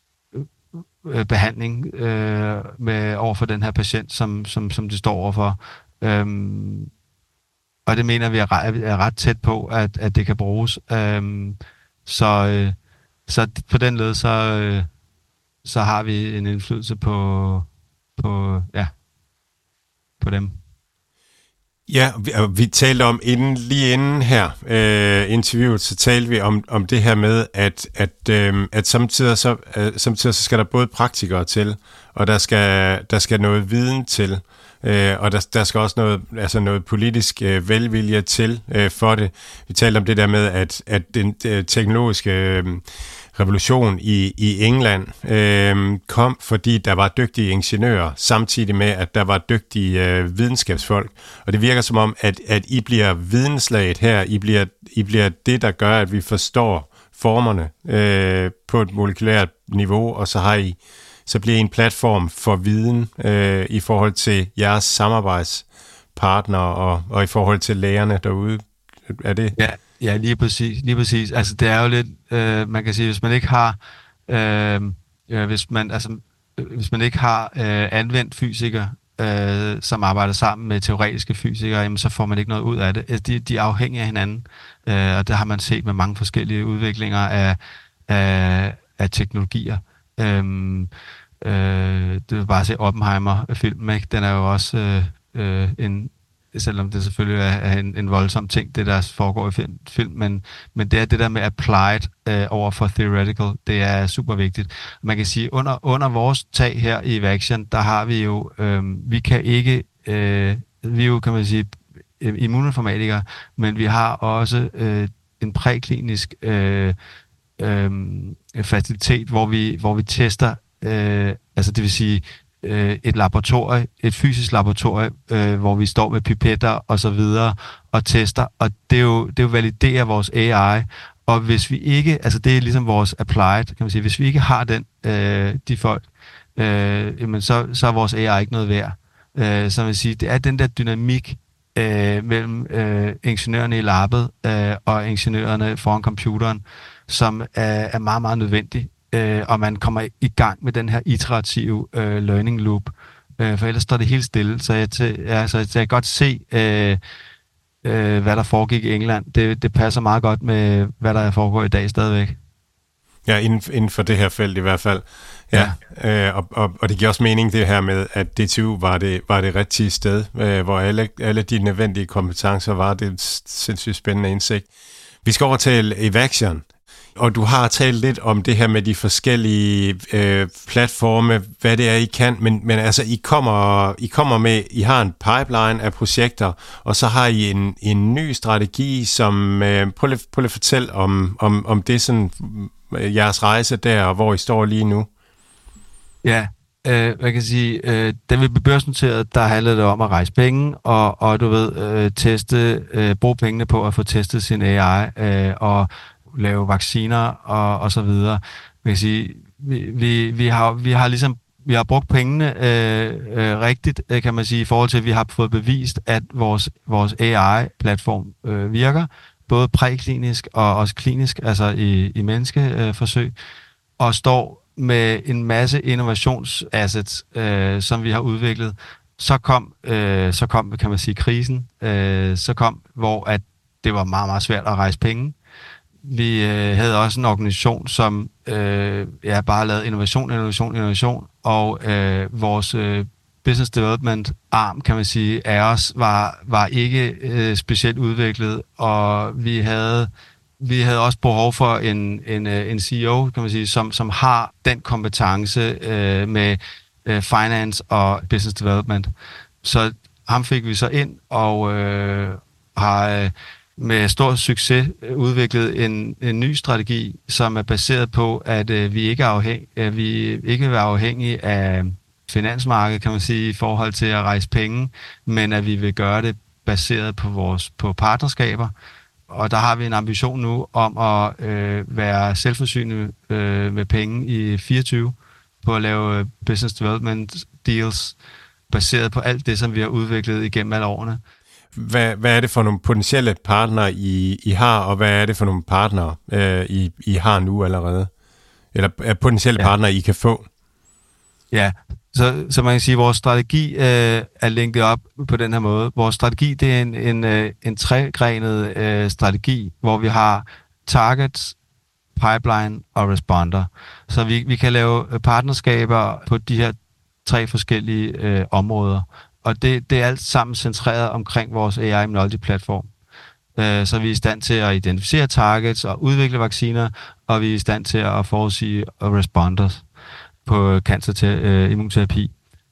øh, behandling øh, med over for den her patient, som, som, som de står overfor. Øhm, og det mener vi er ret, er ret tæt på, at, at det kan bruges. Øhm, så, øh, så på den led, så, øh, så har vi en indflydelse på, på, ja, på dem. Ja, vi, vi talte om, inden, lige inden her øh, interviewet, så talte vi om, om det her med, at, at, øh, at samtidig, så, øh, samtidig så skal der både praktikere til, og der skal, der skal noget viden til, øh, og der, der skal også noget, altså noget politisk øh, velvilje til øh, for det. Vi talte om det der med, at, at den øh, teknologiske øh, revolution i, i England øh, kom, fordi der var dygtige ingeniører, samtidig med, at der var dygtige øh, videnskabsfolk. Og det virker som om, at, at I bliver videnslaget her, I bliver, I bliver det, der gør, at vi forstår formerne øh, på et molekylært niveau, og så har I, så bliver I en platform for viden øh, i forhold til jeres samarbejdspartnere og, og i forhold til lægerne derude. Er det? Ja. Ja, lige præcis. Lige præcis. Altså, det er jo lidt, øh, man kan sige, hvis man ikke har, øh, øh, hvis man, altså, hvis man ikke har øh, anvendt fysikere, øh, som arbejder sammen med teoretiske fysikere, jamen, så får man ikke noget ud af det. Altså, de, de er afhængige af hinanden, øh, og det har man set med mange forskellige udviklinger af, af, af teknologier. Øh, øh, det er bare at se Oppenheimer-filmen, ikke? Den er jo også øh, øh, en selvom det selvfølgelig er en, en voldsom ting, det der foregår i film, film men, men det er det der med applied øh, over for theoretical, det er super vigtigt. Man kan sige, under, under vores tag her i Evaxion, der har vi jo, øh, vi kan ikke, øh, vi er jo, kan man sige, immuninformatikere, men vi har også øh, en præklinisk øh, øh, facilitet, hvor vi, hvor vi tester, øh, altså det vil sige, et laboratorie, et fysisk laboratorie, øh, hvor vi står med pipetter og så videre og tester, og det er jo, det er jo validerer vores A I, og hvis vi ikke, altså det er ligesom vores applied, kan man sige, hvis vi ikke har den, øh, de folk, øh, jamen så, så er vores A I ikke noget værd. Øh, så man vil sige, det er den der dynamik øh, mellem øh, ingeniørerne i labbet øh, og ingeniørerne foran computeren, som er, er meget, meget nødvendig. Øh, og man kommer i gang med den her iterative øh, learning loop. Øh, for ellers står det helt stille. Så jeg, til, ja, så jeg kan godt se, øh, øh, hvad der foregik i England. Det, det passer meget godt med, hvad der foregår i dag stadigvæk. Ja, inden, inden for det her felt i hvert fald. Ja, ja. Øh, og, og, og det giver også mening det her med, at D T U var det, var det rigtige sted, øh, hvor alle, alle de nødvendige kompetencer var. Det er en sindssygt spændende indsigt. Vi skal over til Evaxion. Og du har talt lidt om det her med de forskellige øh, platforme, hvad det er, I kan, men, men altså, I kommer, I kommer med, I har en pipeline af projekter, og så har I en, en ny strategi, som, øh, prøv lige, prøv lige at fortælle om, om, om det sådan, jeres rejse der, og hvor I står lige nu. Ja, øh, man kan sige, øh, da vi blev børsnoteret, der handlede det om at rejse penge, og, og du ved, øh, teste, øh, bruge pengene på at få testet sin A I, øh, og lave vacciner og, og så videre. Man kan sige, vi, vi, vi, har, vi har ligesom vi har brugt pengene øh, øh, rigtigt, kan man sige, i forhold til, at vi har fået bevist, at vores, vores A I-platform øh, virker, både præklinisk og også klinisk, altså i, i menneskeforsøg, øh, og står med en masse innovationsassets, øh, som vi har udviklet. Så kom, øh, så kom, kan man sige, krisen, øh, så kom, hvor at det var meget, meget svært at rejse penge. Vi øh, havde også en organisation, som øh, ja, bare lavede innovation, innovation, innovation, og øh, vores øh, business development arm, kan man sige, af os var, var ikke øh, specielt udviklet, og vi havde, vi havde også behov for en, en, en C E O, kan man sige, som, som har den kompetence øh, med øh, finance og business development. Så ham fik vi så ind, og øh, har... Øh, med stor succes udviklet en, en ny strategi, som er baseret på, at øh, vi ikke er afhæng, at vi ikke vil være afhængige af finansmarkedet, kan man sige, i forhold til at rejse penge, men at vi vil gøre det baseret på vores på partnerskaber. Og der har vi en ambition nu om at øh, være selvforsynende øh, med penge i fireogtyve på at lave business development deals baseret på alt det, som vi har udviklet igennem alle årene. Hvad, hvad er det for nogle potentielle partnere, I, I har, og hvad er det for nogle partnere, øh, I, I har nu allerede? Eller er potentielle ja. partnere, I kan få? Ja, så, så man kan sige, at vores strategi øh, er linket op på den her måde. Vores strategi, det er en, en, øh, en tregrenet øh, strategi, hvor vi har targets, pipeline og responder. Så vi, vi kan lave partnerskaber på de her tre forskellige øh, områder. Og det, det er alt sammen centreret omkring vores A I Immunology-platform. Øh, så vi er i stand til at identificere targets og udvikle vacciner, og vi er i stand til at forudsige responders på cancer til øh, immunterapi.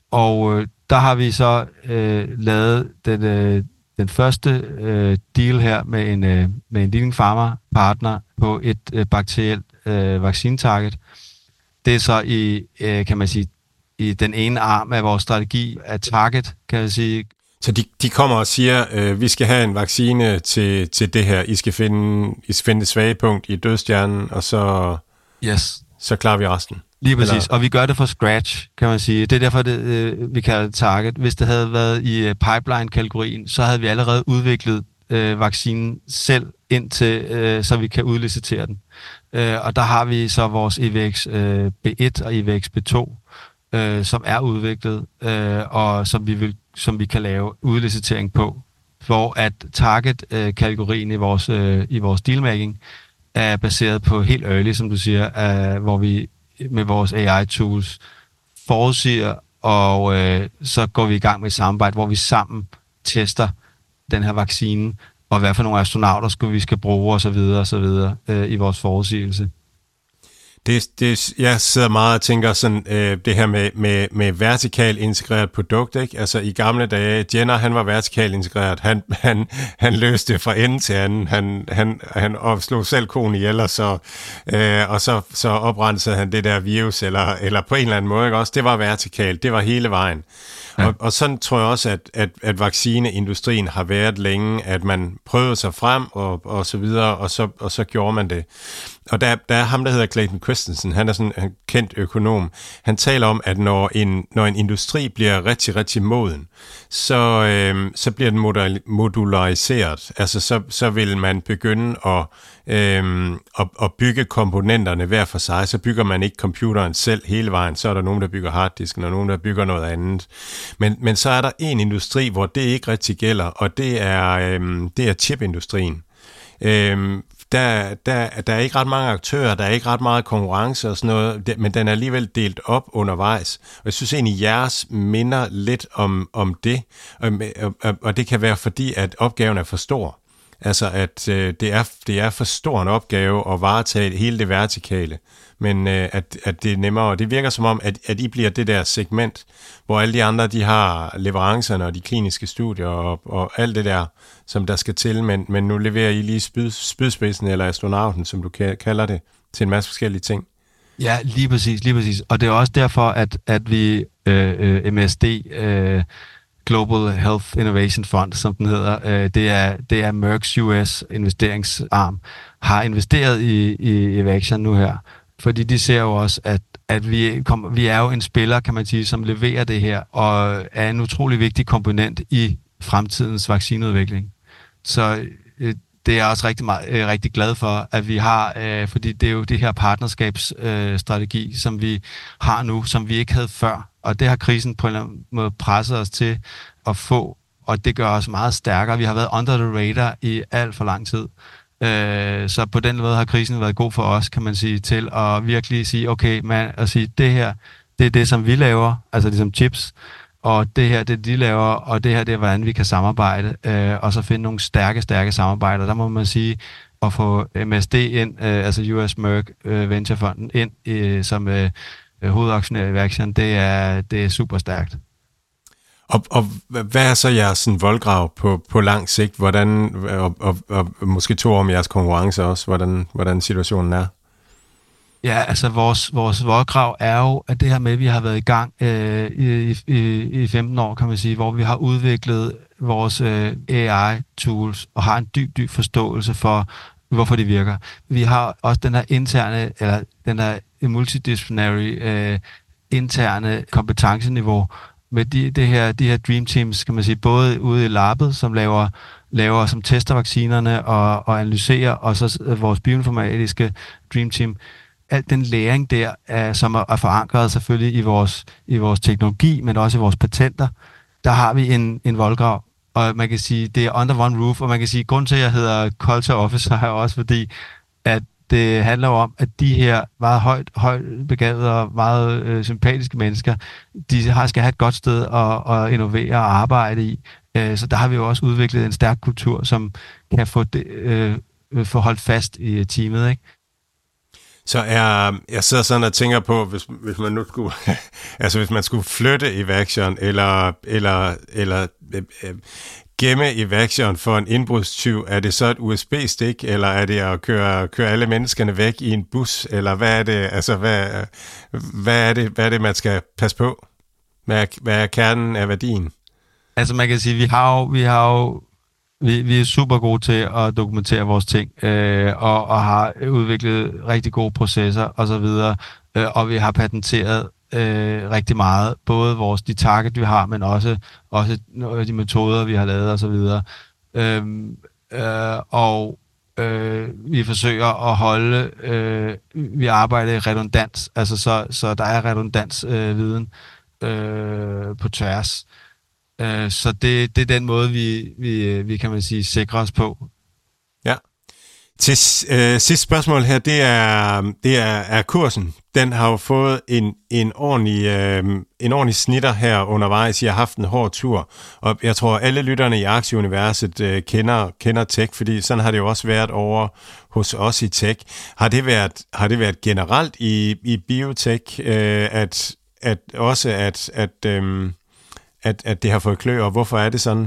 Og øh, der har vi så øh, lavet den, øh, den første øh, deal her med en, øh, med en leading pharma partner på et øh, bakterielt øh, vaccinetarget. Det er så i, øh, kan man sige, i den ene arm af vores strategi af target, kan jeg sige. Så de, de kommer og siger, øh, vi skal have en vaccine til, til det her. I skal finde, I skal finde det svage punkt i dødstjernen, og så, yes. så klarer vi resten. Lige præcis, Eller? og vi gør det fra scratch, kan man sige. Det er derfor, det, øh, vi kalder det target. Hvis det havde været i øh, pipeline-kategorien, så havde vi allerede udviklet øh, vaccinen selv, indtil, øh, så vi kan udlicitere den. Øh, og der har vi så vores E V X øh, B et og E V X B to, øh, som er udviklet, øh, og som vi, vil, som vi kan lave udlicitering på, hvor at target-kategorien øh, i vores, øh, i vores dealmaking er baseret på helt early, som du siger, øh, hvor vi med vores A I-tools forudsiger, og øh, så går vi i gang med et samarbejde, hvor vi sammen tester den her vaccine, og hvad for nogle astronauter skal vi skal bruge, og så videre, og så videre, øh, i vores forudsigelse. Det, det, jeg sidder meget og tænker sådan, øh, det her med, med, med vertikalt integreret produkt, ikke? Altså i gamle dage, Jenner, han var vertikalt integreret, han, han, han løste det fra ende til anden, han, han, han slog selv konen ihjel, og så, øh, og så, så oprensede han det der virus, eller, eller på en eller anden måde, ikke? Også, det var vertikalt, det var hele vejen. Ja. Og, og sådan tror jeg også, at, at, at vaccineindustrien har været længe, at man prøvede sig frem, og, og så videre, og så, og så gjorde man det. Og der, der er ham, der hedder Clayton Christensen, han er sådan en kendt økonom. Han taler om, at når en, når en industri bliver rigtig, rigtig moden, så, øh, så bliver den modulariseret. Altså så, så vil man begynde at, øh, at, at bygge komponenterne hver for sig. Så bygger man ikke computeren selv hele vejen. Så er der nogen, der bygger harddisken, og nogen, der bygger noget andet. Men, men så er der en industri, hvor det ikke rigtig gælder, og det er, øh, det er chipindustrien. Øh, Der, der, der er ikke ret mange aktører, der er ikke ret meget konkurrence og sådan noget, men den er alligevel delt op undervejs. Og jeg synes egentlig, jeres minder lidt om, om det, og, og, og det kan være fordi, at opgaven er for stor. Altså, at øh, det, er, det er for stor en opgave at varetage hele det vertikale, men øh, at, at det er nemmere. Og det virker som om, at, at I bliver det der segment, hvor alle de andre, de har leverancerne og de kliniske studier og, og alt det der, som der skal til, men, men nu leverer I lige spyd, spydspidsen eller astronauten, som du kalder det, til en masse forskellige ting. Ja, lige præcis, lige præcis. Og det er også derfor, at, at vi øh, øh, M S D, øh, Global Health Innovation Fund, som den hedder, øh, det, er, det er Merck's U S investeringsarm, har investeret i, i Evaxion nu her. Fordi de ser jo også, at, at vi, kom, vi er jo en spiller, kan man sige, som leverer det her, og er en utrolig vigtig komponent i fremtidens vaccineudvikling. Så øh, det er jeg også rigtig, meget, øh, rigtig glad for, at vi har, øh, fordi det er jo det her partnerskabsstrategi, øh, som vi har nu, som vi ikke havde før. Og det har krisen på en eller anden måde presset os til at få, og det gør os meget stærkere. Vi har været under the radar i alt for lang tid. Øh, så på den måde har krisen været god for os, kan man sige, til at virkelig sige, okay, man, at sige, det her, det er det, som vi laver, altså ligesom chips, og det her, det de laver, og det her, det er, hvordan vi kan samarbejde, øh, og så finde nogle stærke, stærke samarbejder. Der må man sige, at få M S D ind, øh, altså U S Merck øh, Venturefonden ind, øh, som øh, hovedaktionær i Evaxion, det er, det er super stærkt. Og, og hvad er så jeres sådan, voldgrav på, på lang sigt? Hvordan, og, og, og måske to år om jeres konkurrence også, hvordan, hvordan situationen er? Ja, altså vores, vores voldgrav er jo, at det her med, at vi har været i gang øh, i, i, i femten år, kan man sige, hvor vi har udviklet vores øh, A I-tools og har en dyb, dyb forståelse for, hvorfor det virker. Vi har også den her interne, eller den her multidisciplinary øh, interne kompetenceniveau med de, det her, de her dream teams, kan man sige, både ude i labbet, som laver, laver som tester vaccinerne og, og analyserer, og så vores bioinformatiske dream team. Al den læring der, er, som er, er forankret selvfølgelig i vores, i vores teknologi, men også i vores patenter, der har vi en, en voldgrav. Og man kan sige, det er under one roof, og man kan sige, grund til, at jeg hedder Culture Officer, er også fordi, at det handler om, at de her meget højt, højt begavede og meget øh, sympatiske mennesker, de har, skal have et godt sted at, at innovere og arbejde i. Øh, så der har vi jo også udviklet en stærk kultur, som kan få, det, øh, få holdt fast i teamet, ikke? Så er, jeg sidder sådan og tænker på, hvis, hvis man nu skulle, altså hvis man skulle flytte Evaxion, eller, eller, eller øh, øh, gemme Evaxion for en indbrudstyv, er det så et U S B-stik, eller er det at køre, køre alle menneskerne væk i en bus, eller hvad er det, altså hvad, hvad er det, hvad er det, man skal passe på? Hvad er, hvad er kernen af værdien? Altså man kan sige, vi har jo, vi har jo Vi, vi er super gode til at dokumentere vores ting, øh, og, og har udviklet rigtig gode processer osv., øh, og vi har patenteret øh, rigtig meget, både vores, de target, vi har, men også, også de metoder, vi har lavet osv. Øh, øh, og øh, vi forsøger at holde, øh, vi arbejder i redundans, altså så, så der er redundans øh, viden øh, på tværs. Så det, det er den måde, vi, vi, vi kan man sige, sikrer os på. Ja. Til øh, sidste spørgsmål her, det er, det er, er kursen. Den har jo fået en, en, ordentlig, øh, en ordentlig snitter her undervejs. I har haft en hård tur, og jeg tror, alle lytterne i aktieuniverset øh, kender, kender tech, fordi sådan har det jo også været over hos os i tech. Har det været, har det været generelt i, i biotech, øh, at, at også at... at øh, At, at det har fået klø, og hvorfor er det sådan?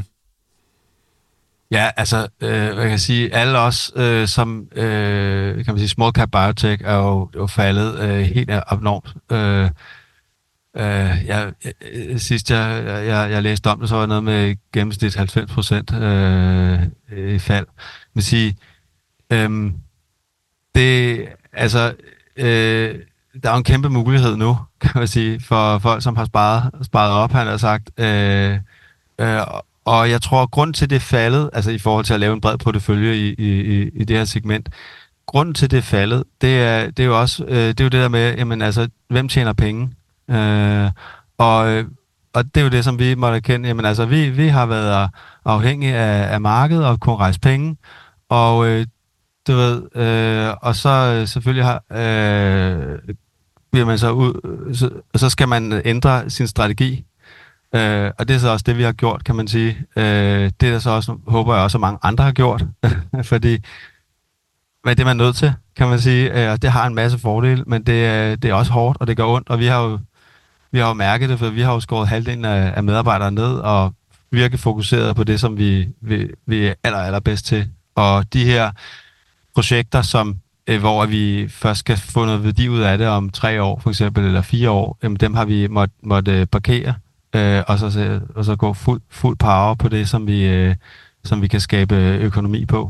Ja, altså, øh, jeg kan sige, alle os, øh, som, øh, kan man sige, small cap biotech, er jo, jo faldet øh, helt abnormt. Øh, øh, jeg, sidst jeg, jeg, jeg læste om det, så var det noget med gennemsnit halvfems procent øh, i fald. Jeg vil sige, øh, det, altså, øh, der er jo en kæmpe mulighed nu, kan man sige, for folk, som har sparet, sparet op, han har sagt. Øh, øh, og jeg tror, at grund til det faldet, altså i forhold til at lave en bred portefølje i, i, i det her segment, grunden til det faldet, det er, det er jo også øh, det er jo det der med, jamen altså, hvem tjener penge? Øh, og, og det er jo det, som vi måtte erkende. Jamen altså, vi, vi har været afhængige af, af markedet og kunne rejse penge, og øh, du ved, øh, og så selvfølgelig har øh, bliver man så ud, så, så skal man ændre sin strategi. Øh, og det er så også det, vi har gjort, kan man sige. Øh, det er så også, håber jeg også, at mange andre har gjort. Fordi, men det er man nødt til, kan man sige. Øh, og det har en masse fordele, men det, det er også hårdt, og det gør ondt. Og vi har jo, vi har jo mærket det, for vi har jo skåret halvdelen af, af medarbejdere ned, og virkelig fokuseret på det, som vi, vi, vi er aller, allerbedst til. Og de her projekter, som hvor vi først skal få noget værdi ud af det om tre år, for eksempel, eller fire år, jamen dem har vi måtte, måtte parkere, øh, og, så, og så gå fuld, fuld power på det, som vi, øh, som vi kan skabe økonomi på.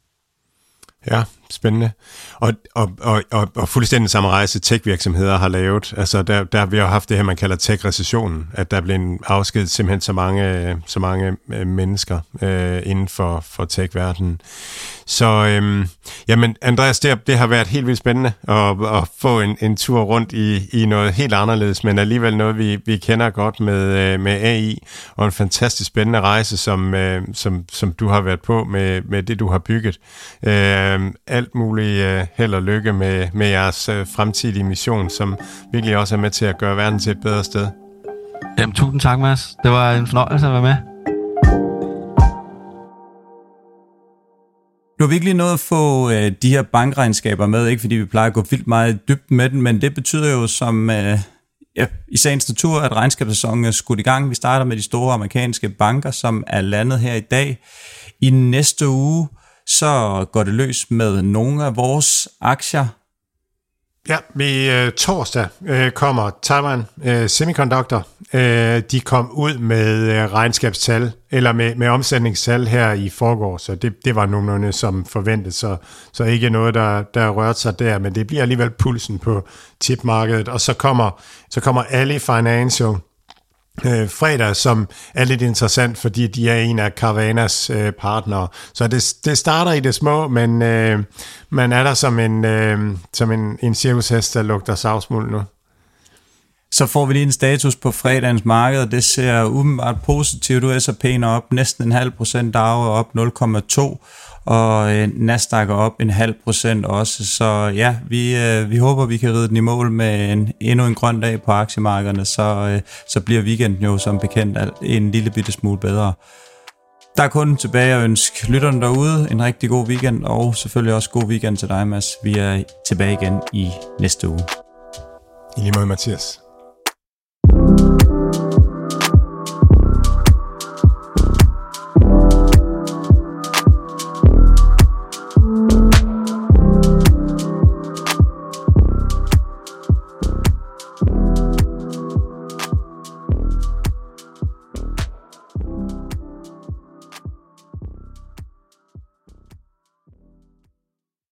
Ja, spændende. Og, og, og, og, og fuldstændig samme rejse tech-virksomheder har lavet. Altså, der, der vi har haft det her, man kalder tech-recessionen, at der er blevet afskedet simpelthen så mange, så mange mennesker øh, inden for, for tech-verdenen. Så, øhm, jamen, Andreas, det, det har været helt vildt spændende at, at få en, en tur rundt i, i noget helt anderledes, men alligevel noget, vi, vi kender godt med, med A I, og en fantastisk spændende rejse, som, øh, som, som du har været på med, med det, du har bygget. Øh, alt muligt uh, held og lykke med, med jeres uh, fremtidige mission, som virkelig også er med til at gøre verden til et bedre sted. Jamen, tusind tak, Mads. Det var en fornøjelse at være med. Du har virkelig nået at få uh, de her bankregnskaber med, ikke fordi vi plejer at gå vildt meget i dybden med den, men det betyder jo, som uh, ja, i sagens natur, at regnskabssæsonen er skudt i gang. Vi starter med de store amerikanske banker, som er landet her i dag. I næste uge, så går det løs med nogle af vores aktier. Ja, ved uh, torsdag uh, kommer Taiwan uh, Semiconductor. Uh, de kom ud med uh, regnskabstal, eller med, med omsætningstal her i forgår, så det, det var nogenlunde som forventet, så, så ikke noget, der, der rørte sig der, men det bliver alligevel pulsen på chipmarkedet. Og så kommer, så kommer Ali Financial Øh, fredag, som er lidt interessant, fordi de er en af Carvanas øh, partnere. Så det, det starter i det små, men øh, man er der som en, øh, som en, en cirkushest, der lugter savsmuld nu. Så får vi lige en status på fredagens marked, og det ser umiddelbart positivt ud. S og P'en op næsten en halv procent, Dow er op nul komma to, og øh, Nasdaq er op en halv procent også. Så ja, vi, øh, vi håber, vi kan ride den i mål med en, endnu en grøn dag på aktiemarkederne, så, øh, så bliver weekenden jo som bekendt en lille bitte smule bedre. Der er kun tilbage at ønske lytterne derude en rigtig god weekend, og selvfølgelig også god weekend til dig, Mads. Vi er tilbage igen i næste uge. I lige måde, Mathias.